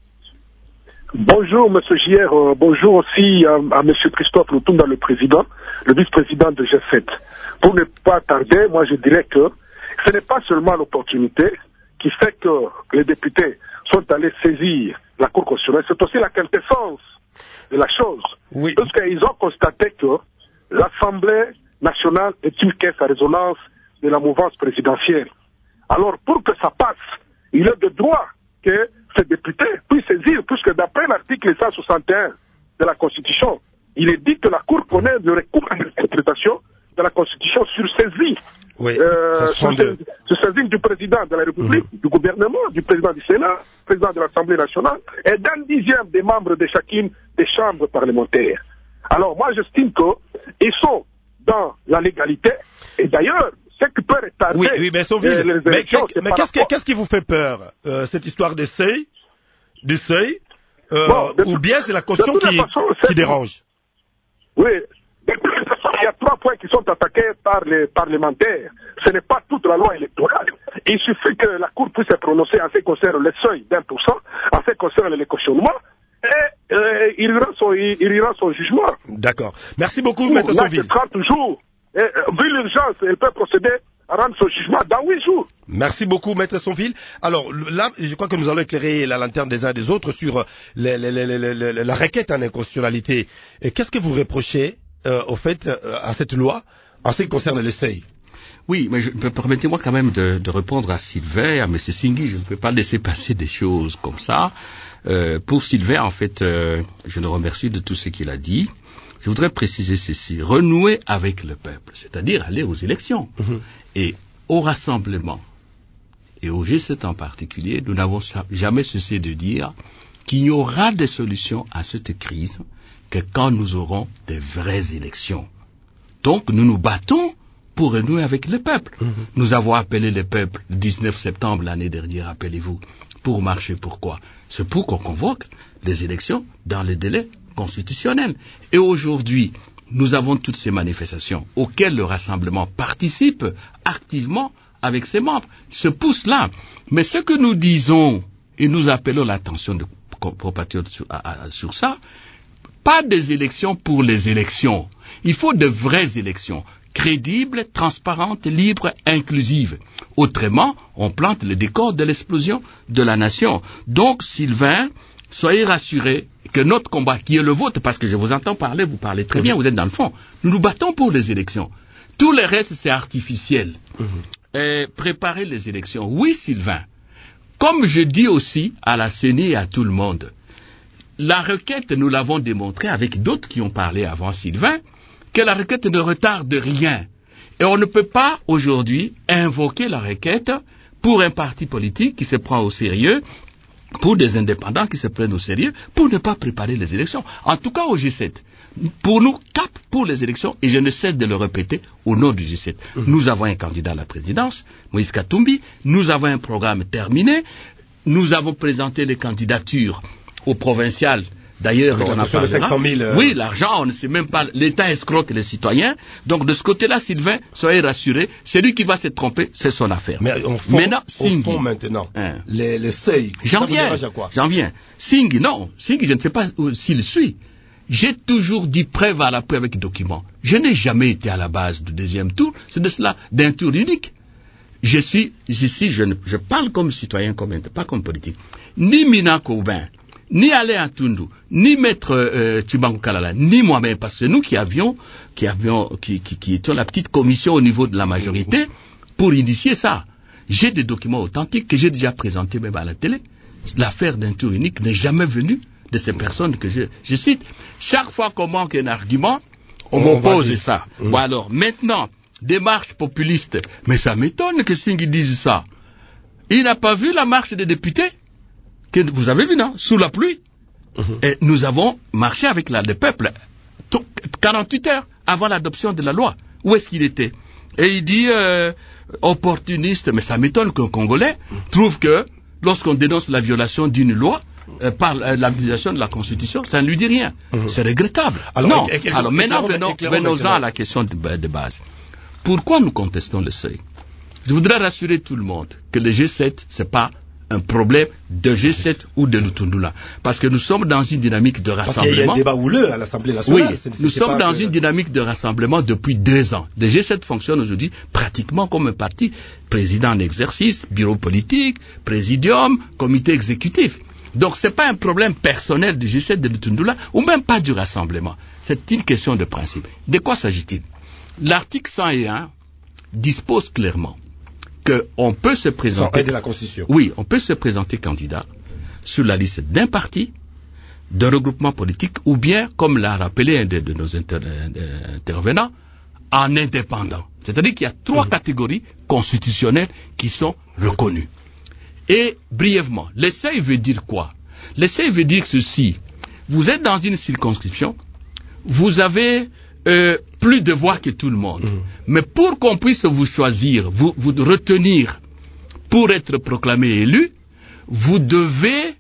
Bonjour, monsieur J R. Euh, bonjour aussi à, à monsieur Christophe Lutundula, le président, le vice-président de G sept. Pour ne pas tarder, moi je dirais que ce n'est pas seulement l'opportunité qui fait que les députés sont allés saisir la Cour constitutionnelle, c'est aussi la quintessence de la chose. Oui. Parce qu'ils ont constaté que l'Assemblée nationale est une caisse à résonance de la mouvance présidentielle. Alors, pour que ça passe, il est de droit que ces députés puissent saisir, puisque d'après l'article cent soixante et un de la Constitution, il est dit que la Cour connaît le recours à l'interprétation de la Constitution sur saisie. Oui, euh, sur, de... sur saisie du président de la République, mmh. du gouvernement, du président du Sénat, du président de l'Assemblée nationale, et d'un dixième des membres de chacune des chambres parlementaires. Alors, moi, j'estime qu'ils sont dans la légalité, et d'ailleurs, ce qui peut retarder oui, oui, mais, euh, les mais, élections, mais qu'est-ce, rapport... qu'est-ce qui vous fait peur euh, cette histoire de seuil, du seuil, euh, bon, ou tout, bien c'est la caution qui, façon, qui dérange? Oui, de toute façon, il y a trois points qui sont attaqués par les parlementaires. Ce n'est pas toute la loi électorale. Il suffit que la Cour puisse se prononcer en ce qui concerne le seuil d'un pour cent, en ce qui concerne les cautionnements, et euh, il, rend son, il, il rend son jugement. D'accord. Merci beaucoup, Maître Sonville. trente jours. Et, euh, vu l'urgence, elle peut procéder à rendre son jugement dans huit jours. Merci beaucoup, Maître Sonville. Alors là, je crois que nous allons éclairer la lanterne des uns et des autres sur les, les, les, les, les, la requête en inconstitutionnalité. Et qu'est-ce que vous reprochez euh, au fait euh, à cette loi en ce qui concerne les seuils? Oui, mais je, permettez-moi quand même de, de répondre à Sylvain, à M. Singhi. Je ne peux pas laisser passer des choses comme ça. Euh, pour Sylvain, en fait, euh, je le remercie de tout ce qu'il a dit. Je voudrais préciser ceci, renouer avec le peuple, c'est-à-dire aller aux élections. Mmh. Et au rassemblement, et au G sept en particulier, nous n'avons jamais cessé de dire qu'il n'y aura de solution à cette crise que quand nous aurons des vraies élections. Donc nous nous battons pour renouer avec le peuple. Mmh. Nous avons appelé le peuple le dix-neuf septembre l'année dernière, rappelez-vous, pour marcher. Pourquoi? C'est pour qu'on convoque les élections dans les délais constitutionnels. Et aujourd'hui, nous avons toutes ces manifestations auxquelles le rassemblement participe activement avec ses membres, se pousse là. Mais ce que nous disons, et nous appelons l'attention de compatriotes sur, à, à, sur ça, pas des élections pour les élections. Il faut de vraies élections, crédibles, transparentes, libres, inclusives. Autrement, on plante le décor de l'explosion de la nation. Donc, Sylvain, soyez rassurés que notre combat, qui est le vôtre, parce que je vous entends parler, vous parlez très bien, vous êtes dans le fond, nous nous battons pour les élections. Tout le reste, c'est artificiel. Mmh. Et préparer les élections. Oui, Sylvain. Comme je dis aussi à la C E N I et à tout le monde, la requête, nous l'avons démontré avec d'autres qui ont parlé avant Sylvain, que la requête ne retarde rien. Et on ne peut pas aujourd'hui invoquer la requête pour un parti politique qui se prend au sérieux, pour des indépendants qui se prennent au sérieux, pour ne pas préparer les élections. En tout cas au G sept. Pour nous, cap pour les élections, et je ne cesse de le répéter au nom du G sept. Mmh. Nous avons un candidat à la présidence, Moïse Katumbi, nous avons un programme terminé, nous avons présenté les candidatures aux provinciales. D'ailleurs, on a parlé cinq cent mille. Euh... Oui, l'argent, on ne sait même pas. L'État escroque les citoyens. Donc, de ce côté-là, Sylvain, soyez rassurés. Celui qui va se tromper, c'est son affaire. Mais on fond, maintenant, Singhi, on fond maintenant. Hein. Les, les seuils. J'en viens. J'en viens. Singhi, non. Singhi, je ne sais pas s'il suit. J'ai toujours dit preuve à l'appui avec documents. Je n'ai jamais été à la base du deuxième tour. C'est de cela, d'un tour unique. Je suis, ici, je, ne, je parle comme citoyen, comme, pas comme politique. Ni Mina Koubin, ni Alain Atundu, ni Maître euh, Tubangu Kalala, ni moi-même, parce que c'est nous qui avions, qui avions, qui, qui, qui étions la petite commission au niveau de la majorité pour initier ça. J'ai des documents authentiques que j'ai déjà présentés même à la télé. L'affaire d'un tour unique n'est jamais venue de ces personnes que je, je cite. Chaque fois qu'on manque un argument, on, on m'oppose ça. Mmh. Bon alors, maintenant, démarche populiste. Mais ça m'étonne que Singhi dise ça. Il n'a pas vu la marche des députés que vous avez vu, non? Sous la pluie. Mmh. Et nous avons marché avec la, le peuple quarante-huit heures avant l'adoption de la loi. Où est-ce qu'il était? Et il dit euh, opportuniste. Mais ça m'étonne qu'un Congolais mmh. trouve que lorsqu'on dénonce la violation d'une loi, Euh, par euh, l'application de la Constitution, ça ne lui dit rien. Mmh. C'est regrettable. Alors, non. É- é- Alors maintenant, venons, venons-en à la question de, de base. Pourquoi nous contestons le seuil? Je voudrais rassurer tout le monde que le G sept, c'est pas un problème de G sept ou de Lutundula. Parce que nous sommes dans une dynamique de rassemblement. Parce qu'il y a un débat houleux à l'Assemblée nationale. Oui, c'est, nous c'est sommes dans que... une dynamique de rassemblement depuis deux ans. Le G sept fonctionne aujourd'hui pratiquement comme un parti. Président en exercice, bureau politique, présidium, comité exécutif. Donc c'est pas un problème personnel du G sept de Lutundula ou même pas du rassemblement. C'est une question de principe. De quoi s'agit-il? l'article cent un dispose clairement qu'on peut se présenter... cent un de la Constitution. Oui, on peut se présenter candidat sur la liste d'un parti, d'un regroupement politique, ou bien, comme l'a rappelé un de, de nos inter, euh, intervenants, en indépendant. C'est-à-dire qu'il y a trois mmh. catégories constitutionnelles qui sont reconnues. Et brièvement, le seuil veut dire quoi? Le seuil veut dire ceci. Vous êtes dans une circonscription, vous avez euh, plus de voix que tout le monde. Mmh. Mais pour qu'on puisse vous choisir, vous, vous retenir pour être proclamé élu, vous devez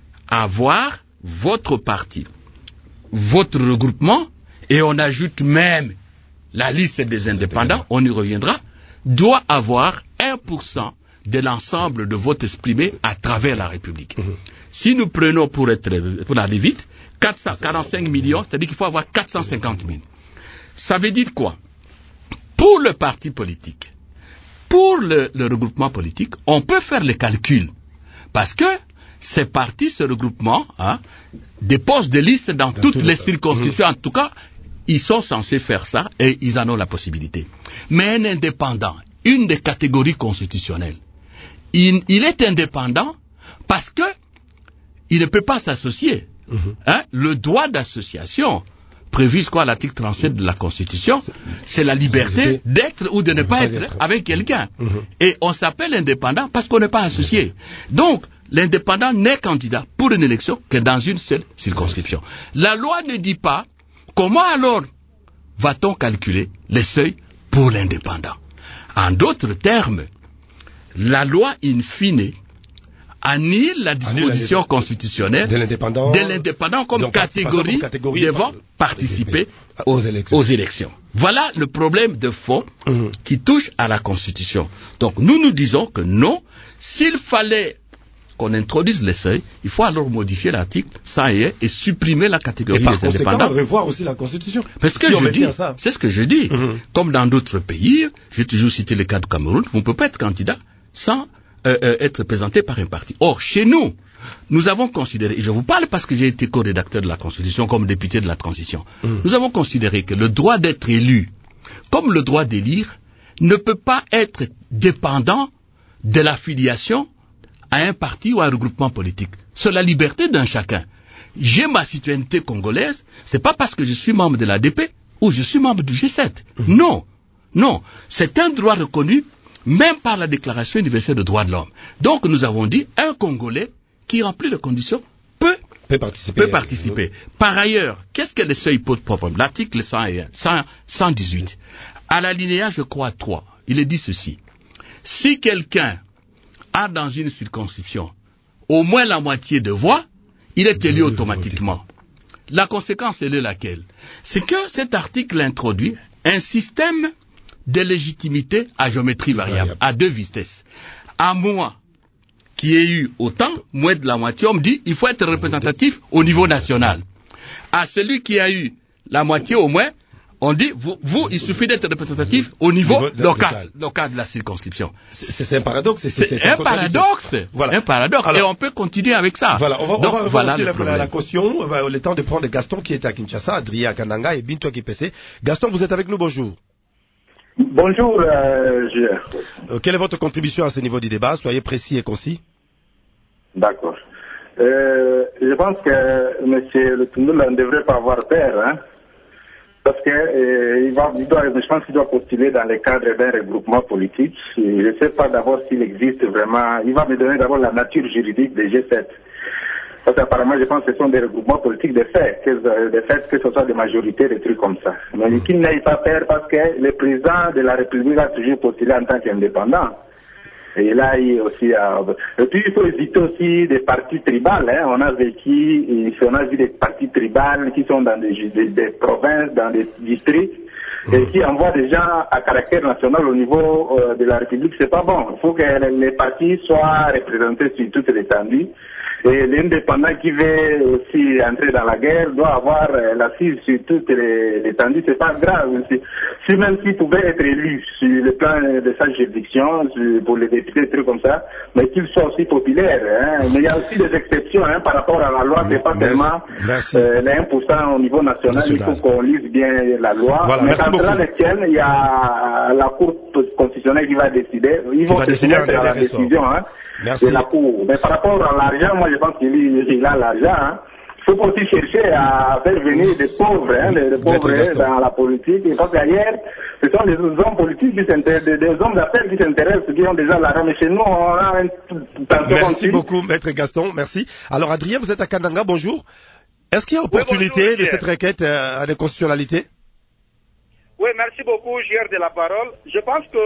avoir votre parti, votre regroupement, et on ajoute même la liste des indépendants, on y reviendra, doit avoir un pour cent de l'ensemble de votes exprimés à travers la République. Mmh. Si nous prenons pour être, pour aller vite, quatre cent quarante-cinq millions, c'est-à-dire qu'il faut avoir quatre cent cinquante mille. Ça veut dire quoi? Pour le parti politique, pour le, le regroupement politique, on peut faire le calcul. Parce que ces partis, ce regroupement, hein, déposent des listes dans, dans toutes les circonscriptions. Mmh. En tout cas, ils sont censés faire ça et ils en ont la possibilité. Mais un indépendant, une des catégories constitutionnelles, il, il est indépendant parce que il ne peut pas s'associer. Mmh. Hein, le droit d'association, prévu quoi à l'article trente-sept de la Constitution, c'est la liberté d'être ou de ne pas être avec quelqu'un. Mmh. Et on s'appelle indépendant parce qu'on n'est pas associé. Donc, l'indépendant n'est candidat pour une élection que dans une seule circonscription. La loi ne dit pas comment alors va-t-on calculer les seuils pour l'indépendant. En d'autres termes, la loi in fine annule la disposition annule constitutionnelle de l'indépendant, de l'indépendant comme, comme catégorie devant participer aux élections. aux élections. Voilà le problème de fond mmh. qui touche à la Constitution. Donc nous nous disons que non, s'il fallait qu'on introduise les seuils, il faut alors modifier l'article cent un et supprimer la catégorie des indépendants. Et par conséquent, revoir aussi la Constitution. Parce que si je dis, c'est ce que je dis. Mmh. Comme dans d'autres pays, j'ai toujours cité le cas du Cameroun, vous ne pouvez pas être candidat sans euh, euh, être présenté par un parti. Or, chez nous, nous avons considéré, et je vous parle parce que j'ai été co-rédacteur de la Constitution comme député de la transition, mmh. nous avons considéré que le droit d'être élu, comme le droit d'élire, ne peut pas être dépendant de l'affiliation à un parti ou à un regroupement politique. C'est la liberté d'un chacun. J'ai ma citoyenneté congolaise, c'est pas parce que je suis membre de l'A D P ou je suis membre du G sept. Mmh. Non, non. C'est un droit reconnu même par la Déclaration universelle des droits de l'homme. Donc nous avons dit, un Congolais qui remplit les conditions peut, peut participer. Peut participer. Euh, par ailleurs, qu'est-ce que le seuil pose problème? L'article cent un, cent dix-huit. À l'alinéa, je crois, trois, il est dit ceci. Si quelqu'un a dans une circonscription au moins la moitié de voix, il est élu automatiquement. La conséquence, elle est laquelle? C'est que cet article introduit un système de légitimité à géométrie variable, à deux vitesses. À moi, qui ai eu autant, moins de la moitié, on me dit il faut être représentatif au niveau national. À celui qui a eu la moitié au moins, on dit, vous, vous il suffit d'être représentatif au niveau, niveau local, local, local de la circonscription. C'est un paradoxe. C'est un paradoxe. Voilà. Un paradoxe. Alors, et on peut continuer avec ça. Voilà, on va, Donc, on va voilà revenir sur la, la caution. Euh, le temps de prendre Gaston qui est à Kinshasa, Adrien Kananga et Bintou Kipese. Gaston, vous êtes avec nous, bonjour. Bonjour, euh, je... euh, Quelle est votre contribution à ce niveau du débat? Soyez précis et concis. D'accord. Euh, je pense que M. Le Tundula ne devrait pas avoir peur, hein. Parce que euh, il va, il doit, je pense qu'il doit postuler dans le cadre d'un regroupement politique. Je ne sais pas d'abord s'il existe vraiment. Il va me donner d'abord la nature juridique des G sept. Parce qu'apparemment, je pense que ce sont des regroupements politiques de fait, que, de fait que ce soit des majorités, des trucs comme ça. Mais qu'il n'aille pas peur parce que le président de la République a toujours postulé en tant qu'indépendant. Et là, il aussi, euh, et puis il faut éviter aussi des partis tribales, hein. On a vécu, on a vu des partis tribales qui sont dans des, des, des provinces, dans des districts, et qui envoient des gens à caractère national au niveau euh, de la République. C'est pas bon. Il faut que les partis soient représentés sur toute l'étendue. Et l'indépendant qui veut aussi entrer dans la guerre doit avoir euh, l'assise sur toute l'étendue. C'est pas grave. Si, si même s'il pouvait être élu sur le plan de sa juridiction, sur, pour les députés, des trucs comme ça, mais qu'il soit aussi populaire. Hein. Mais il y a aussi des exceptions hein, par rapport à la loi. C'est pas tellement euh, les un pour cent au niveau national. national. Il faut qu'on lise bien la loi. Voilà, mais quand cela ne tienne, il y a la Cour constitutionnelle qui va décider. Ils vont se soumettre à la décision hein, de la Cour. Mais par rapport à l'argent, moi je pense qu'il il a l'argent. Hein. Il faut aussi chercher à faire venir des pauvres, hein, des, des pauvres dans la politique. Et parce qu'ailleurs, ce sont des hommes politiques qui s'intéressent, des, des hommes d'affaires qui s'intéressent, qui ont déjà l'argent. Mais chez nous, on a un... Merci beaucoup, Maître Gaston. Merci. Alors, Adrien, vous êtes à Kananga, bonjour. Est-ce qu'il y a opportunité oui, bonjour, de cette requête euh, à l'inconstitutionnalité? Oui, merci beaucoup, J R de la parole. Je pense que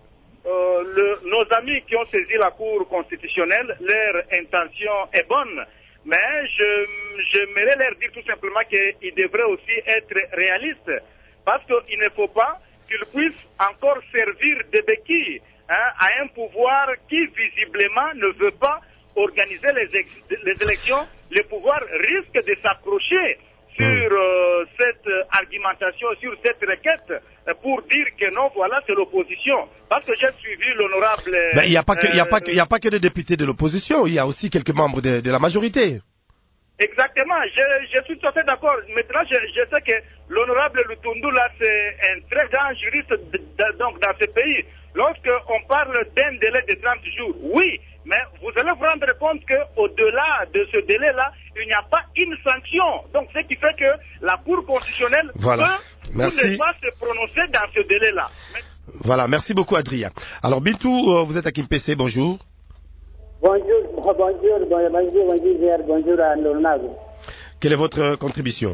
euh, le, nos amis qui ont saisi la Cour constitutionnelle, leur intention est bonne. Mais je j'aimerais leur dire tout simplement qu'ils devraient aussi être réalistes. Parce qu'il ne faut pas qu'ils puissent encore servir de béquille hein, à un pouvoir qui visiblement ne veut pas organiser les, ex les élections. Le pouvoir risque de s'accrocher sur euh, cette euh, argumentation, sur cette requête, euh, pour dire que non, voilà, c'est l'opposition. Parce que j'ai suivi l'honorable... Ben, il n'y a pas que, il y a pas que, il y a pas que des députés de l'opposition, il y a aussi quelques membres de, de la majorité. Exactement, je, je suis tout à fait d'accord. Maintenant, je, je sais que l'honorable Lutundu, là, c'est un très grand juriste de, de, donc, dans ce pays. Lorsqu'on parle d'un délai de trente jours, oui, mais vous allez vous rendre compte qu'au-delà de ce délai-là, il n'y a pas une sanction. Donc, ce qui fait que la Cour constitutionnelle voilà. peut ne pas se prononcer dans ce délai-là. Mais... Voilà, merci beaucoup, Adrien. Alors, Bintou, vous êtes à Kimpese, bonjour. Bonjour, bonjour, bonjour, bonjour, bonjour à l'honorable. Quelle est votre contribution?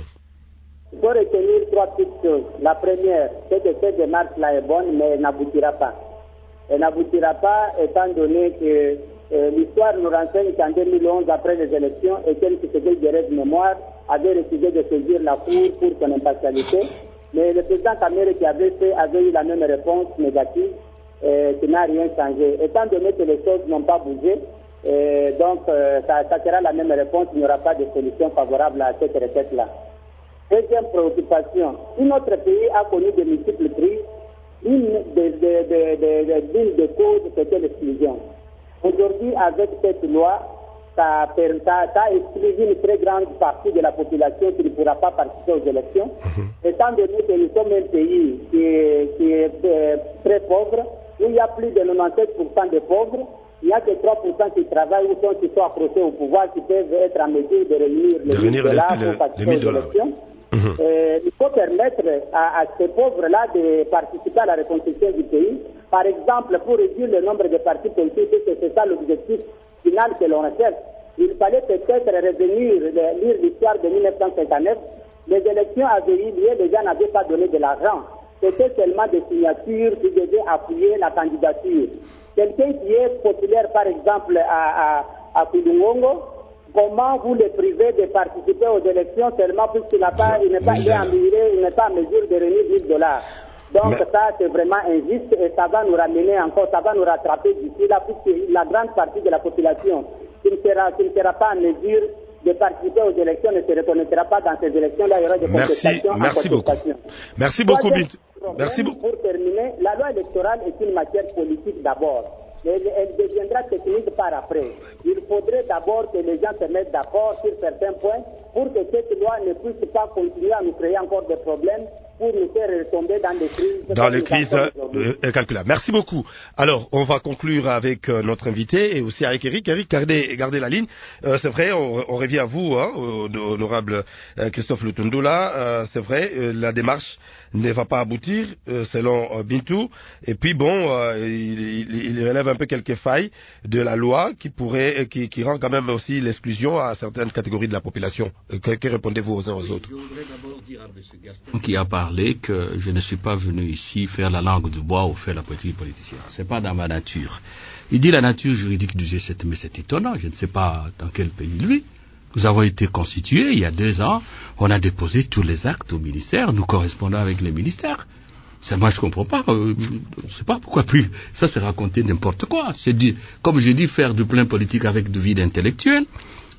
Il faut retenir trois petites choses. La première, c'est que cette démarche-là est bonne, mais elle n'aboutira pas. Elle n'aboutira pas étant donné que euh, l'histoire nous renseigne qu'en deux mille onze, après les élections, Étienne Tshisekedi de mémoire avait refusé de saisir la Cour pour son impartialité. Mais le président Kamere qui avait fait avait eu la même réponse négative, euh, qui n'a rien changé. Étant donné que les choses n'ont pas bougé, euh, donc euh, ça, ça sera la même réponse, il n'y aura pas de solution favorable à cette requête-là. Deuxième préoccupation, si notre pays a connu de multiples crises, une des de, de, de, de, de causes, c'était l'exclusion. Aujourd'hui, avec cette loi, ça, ça, ça exclut une très grande partie de la population qui ne pourra pas participer aux élections. Mm-hmm. Étant donné que nous sommes un pays qui est, qui est euh, très pauvre, où il y a plus de quatre-vingt-dix-sept pour cent de pauvres, il n'y a que trois pour cent qui travaillent ou sont, qui sont accrochés au pouvoir, qui peuvent être en mesure de réunir les mille dollars pour participer aux élections. Mmh. Euh, il faut permettre à, à ces pauvres-là de participer à la reconstruction du pays. Par exemple, pour réduire le nombre de partis politiques, c'est ça l'objectif final que l'on recherche. Il fallait peut-être revenir, lire l'histoire de mille neuf cent cinquante-neuf. Les élections avaient eu lieu, les gens n'avaient pas donné de l'argent. C'était seulement des signatures qui devaient appuyer la candidature. Quelqu'un qui est populaire, par exemple, à, à, à Kudungongo, comment vous le privez de participer aux élections seulement puisqu'il n'a pas, il n'est pas, il est en mesure, il n'est pas en mesure de réunir mille dollars. Donc mais... ça, c'est vraiment injuste et ça va nous ramener encore, ça va nous rattraper d'ici là, puisque la grande partie de la population qui ne sera, qui ne sera pas en mesure de participer aux élections ne se reconnaîtra pas dans ces élections-là, il y aura des contestations. Merci, merci beaucoup. Merci beaucoup, Bintou. Merci beaucoup. Pour terminer, la loi électorale est une matière politique d'abord. Elle, elle deviendra technique par après. Il faudrait d'abord que les gens se mettent d'accord sur certains points pour que cette loi ne puisse pas continuer à nous créer encore des problèmes pour nous faire retomber dans des crises. Dans les crises euh, calculables. Merci beaucoup. Alors, on va conclure avec euh, notre invité et aussi avec Eric. Eric, gardez, gardez la ligne. Euh, c'est vrai, on, on revient à vous, hein, honorable euh, Christophe Lutundu. Là, euh, c'est vrai, euh, la démarche ne va pas aboutir euh, selon euh, Bintou. Et puis bon, euh, il, il, il relève un peu quelques failles de la loi qui pourrait, qui, qui rend quand même aussi l'exclusion à certaines catégories de la population. Que, que répondez-vous aux uns aux autres? Je voudrais d'abord dire à M. Gaston qui a parlé que je ne suis pas venu ici faire la langue du bois ou faire la politique politicienne. C'est pas dans ma nature. Il dit la nature juridique du G sept, mais c'est étonnant. Je ne sais pas dans quel pays il vit. Nous avons été constitués il y a deux ans. On a déposé tous les actes au ministère. Nous correspondons avec les ministères. Ça, moi, je comprends pas. Euh, je sais pas pourquoi plus. Ça, c'est raconter n'importe quoi. C'est dit, comme j'ai dit, faire du plein politique avec du vide intellectuel.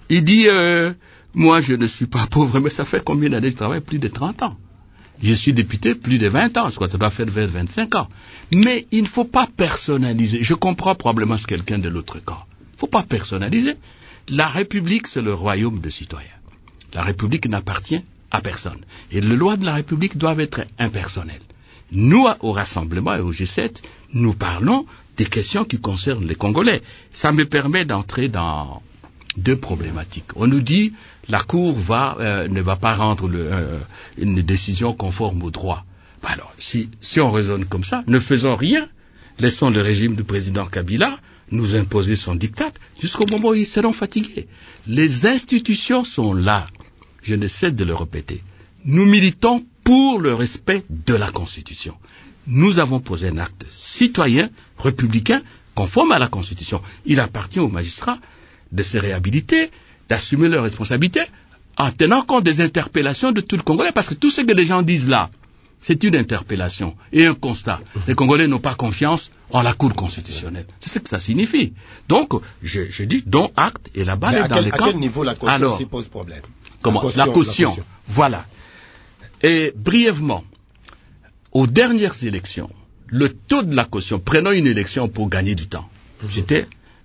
Il dit, euh, moi je ne suis pas pauvre, mais ça fait combien d'années que je travaille? Plus de trente ans. Je suis député plus de vingt ans, soit ça doit faire vers vingt-cinq ans. Mais il ne faut pas personnaliser. Je comprends probablement ce quelqu'un de l'autre camp. Il ne faut pas personnaliser. La République, c'est le royaume de citoyens. La République n'appartient à personne. Et les lois de la République doivent être impersonnelles. Nous, au Rassemblement et au G sept, nous parlons des questions qui concernent les Congolais. Ça me permet d'entrer dans deux problématiques. On nous dit la Cour va, euh, ne va pas rendre le, euh, une décision conforme au droit. Ben alors, si, si on raisonne comme ça, ne faisons rien, laissons le régime du président Kabila nous imposer son diktat jusqu'au moment où ils seront fatigués. Les institutions sont là. Je ne cesse de le répéter. Nous militons pour le respect de la Constitution. Nous avons posé un acte citoyen, républicain, conforme à la Constitution. Il appartient aux magistrats de se réhabiliter, d'assumer leurs responsabilités, en tenant compte des interpellations de tout le Congolais, parce que tout ce que les gens disent là, c'est une interpellation et un constat. Les Congolais n'ont pas confiance en la Cour constitutionnelle. C'est ce que ça signifie. Donc, je, je dis, dont acte, et la balle est dans quel, les camps. À quel niveau la caution Alors, s'y pose problème? Comment? La caution, la caution, la caution. Voilà. Et brièvement, aux dernières élections, le taux de la caution, prenons une élection pour gagner du temps, mmh. c'était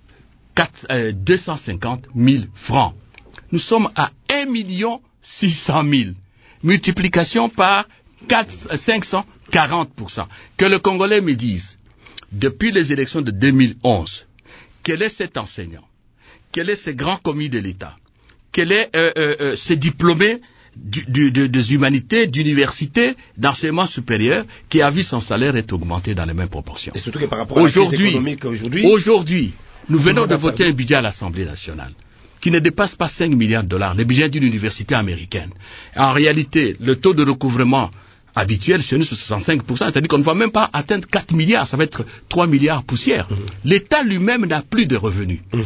deux cent cinquante mille francs. Nous sommes à un million six cent mille. Multiplication par cinq cent quarante pour cent. Que le Congolais me dise, depuis les élections de deux mille onze, quel est cet enseignant? Quel est ce grand commis de l'État? Quel est euh, euh, euh, ce diplômé du, du, de, des humanités, d'université, d'enseignement supérieur, qui a vu son salaire être augmenté dans les mêmes proportions? Et surtout que par rapport à la crise économique aujourd'hui... Aujourd'hui, nous venons de voter un budget à l'Assemblée nationale qui ne dépasse pas cinq milliards de dollars, le budget d'une université américaine. En réalité, le taux de recouvrement habituel chez nous, c'est soixante-cinq pour cent, c'est-à-dire qu'on ne va même pas atteindre quatre milliards, ça va être trois milliards poussière. Mmh. L'État lui-même n'a plus de revenus. Mmh.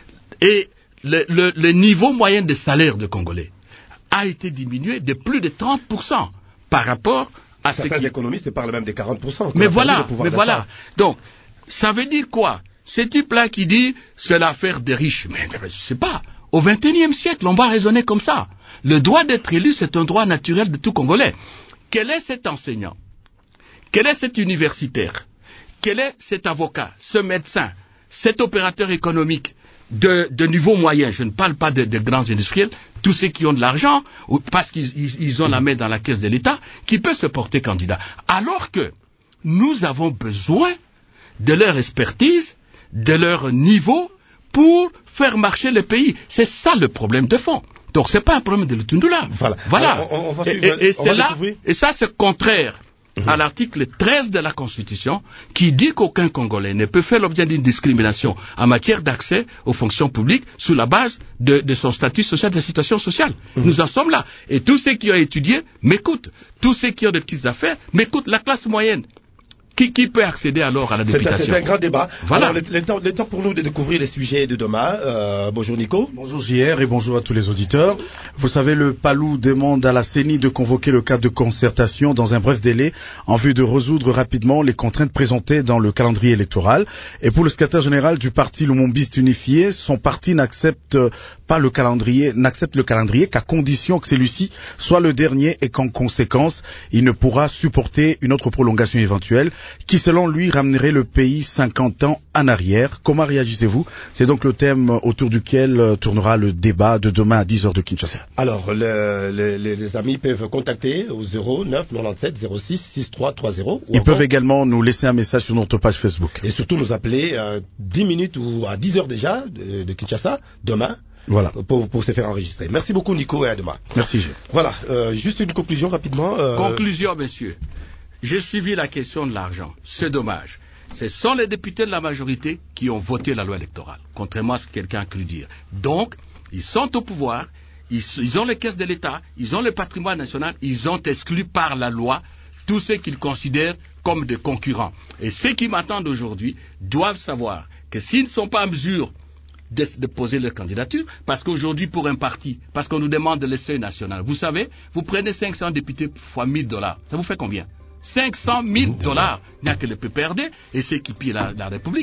Et le, le, le niveau moyen de salaire de Congolais a été diminué de plus de trente pour cent par rapport à Certains ce qui... économistes parlent même de quarante pour cent. Mais voilà, mais voilà. Donc, ça veut dire quoi? Ce type-là qui dit c'est l'affaire des riches. Mais je ne sais pas. Au vingt et unième siècle, on va raisonner comme ça. Le droit d'être élu, c'est un droit naturel de tout Congolais. Quel est cet enseignant? Quel est cet universitaire? Quel est cet avocat, ce médecin, cet opérateur économique de, de niveau moyen? Je ne parle pas de, de grands industriels, tous ceux qui ont de l'argent, ou parce qu'ils ils, ils ont la main dans la caisse de l'État, qui peut se porter candidat. Alors que nous avons besoin de leur expertise, de leur niveau, pour faire marcher le pays. C'est ça le problème de fond. Donc c'est pas un problème de Lutundula. Voilà. Voilà. Alors, on, on va suivre, et et, et c'est là, et ça c'est contraire mmh. à l'article treize de la Constitution qui dit qu'aucun Congolais ne peut faire l'objet d'une discrimination en matière d'accès aux fonctions publiques sous la base de, de son statut social, de la situation sociale. Mmh. Nous en sommes là. Et tous ceux qui ont étudié m'écoutent. Tous ceux qui ont des petites affaires m'écoutent. La classe moyenne. Qui, qui peut accéder alors à la députation? C'est un grand débat. Voilà. Alors, le, le, temps, le temps pour nous de découvrir les sujets de demain. Euh, bonjour Nico. Bonjour J R et bonjour à tous les auditeurs. Vous savez, le Palou demande à la C E N I de convoquer le cadre de concertation dans un bref délai en vue de résoudre rapidement les contraintes présentées dans le calendrier électoral. Et pour le secrétaire général du parti Lumumbiste Unifié, son parti n'accepte pas le calendrier, n'accepte le calendrier qu'à condition que celui-ci soit le dernier et qu'en conséquence, il ne pourra supporter une autre prolongation éventuelle, qui selon lui ramènerait le pays cinquante ans en arrière. Comment réagissez-vous? C'est donc le thème autour duquel tournera le débat de demain à dix heures de Kinshasa. Alors, le, le, les amis peuvent contacter au zéro neuf quatre-vingt-dix-sept zéro six soixante-trois trente. Ils peuvent également nous laisser un message sur notre page Facebook. Et surtout nous appeler euh, dix minutes ou à dix heures déjà de, de Kinshasa, demain. Voilà. Pour, pour se faire enregistrer. Merci beaucoup Nico et à demain. Merci G. Voilà, euh, juste une conclusion rapidement. Euh... Conclusion, messieurs. J'ai suivi la question de l'argent. C'est dommage. Ce sont les députés de la majorité qui ont voté la loi électorale, contrairement à ce que quelqu'un a cru dire. Donc, ils sont au pouvoir, ils, ils ont les caisses de l'État, ils ont le patrimoine national, ils ont exclu par la loi tous ceux qu'ils considèrent comme des concurrents. Et ceux qui m'attendent aujourd'hui doivent savoir que s'ils ne sont pas en mesure de, de poser leur candidature, parce qu'aujourd'hui, pour un parti, parce qu'on nous demande le seuil national, vous savez, vous prenez cinq cents députés fois mille dollars, ça vous fait combien? cinq cent mille dollars, il n'y a que le P P R D et ceux qui pillent la, la République.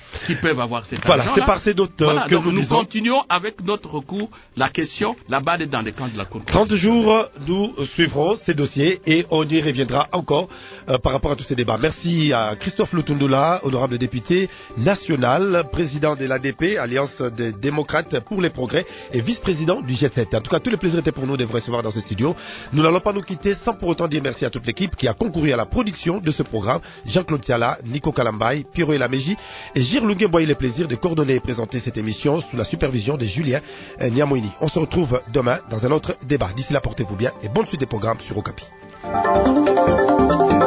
qui peuvent avoir cet Voilà, argent. c'est par ces notes voilà, que donc nous, nous disons. continuons avec notre recours. La question, la balle est dans les camps de la Cour. trente jours, nous suivrons ces dossiers et on y reviendra encore euh, par rapport à tous ces débats. Merci à Christophe Lutundula, honorable député national, président de l'A D P, Alliance des démocrates pour les progrès et vice-président du G sept. En tout cas, tout le plaisir était pour nous de vous recevoir dans ce studio. Nous n'allons pas nous quitter sans pour autant dire merci à toute l'équipe qui a concouru à la production de ce programme. Jean-Claude Siala, Nico Kalambay, Pierrot Elameji et Girlungue Boye le plaisir de coordonner et présenter cette émission sous la supervision de Julien Niamoini. On se retrouve demain dans un autre débat. D'ici là, portez-vous bien et bonne suite des programmes sur Okapi.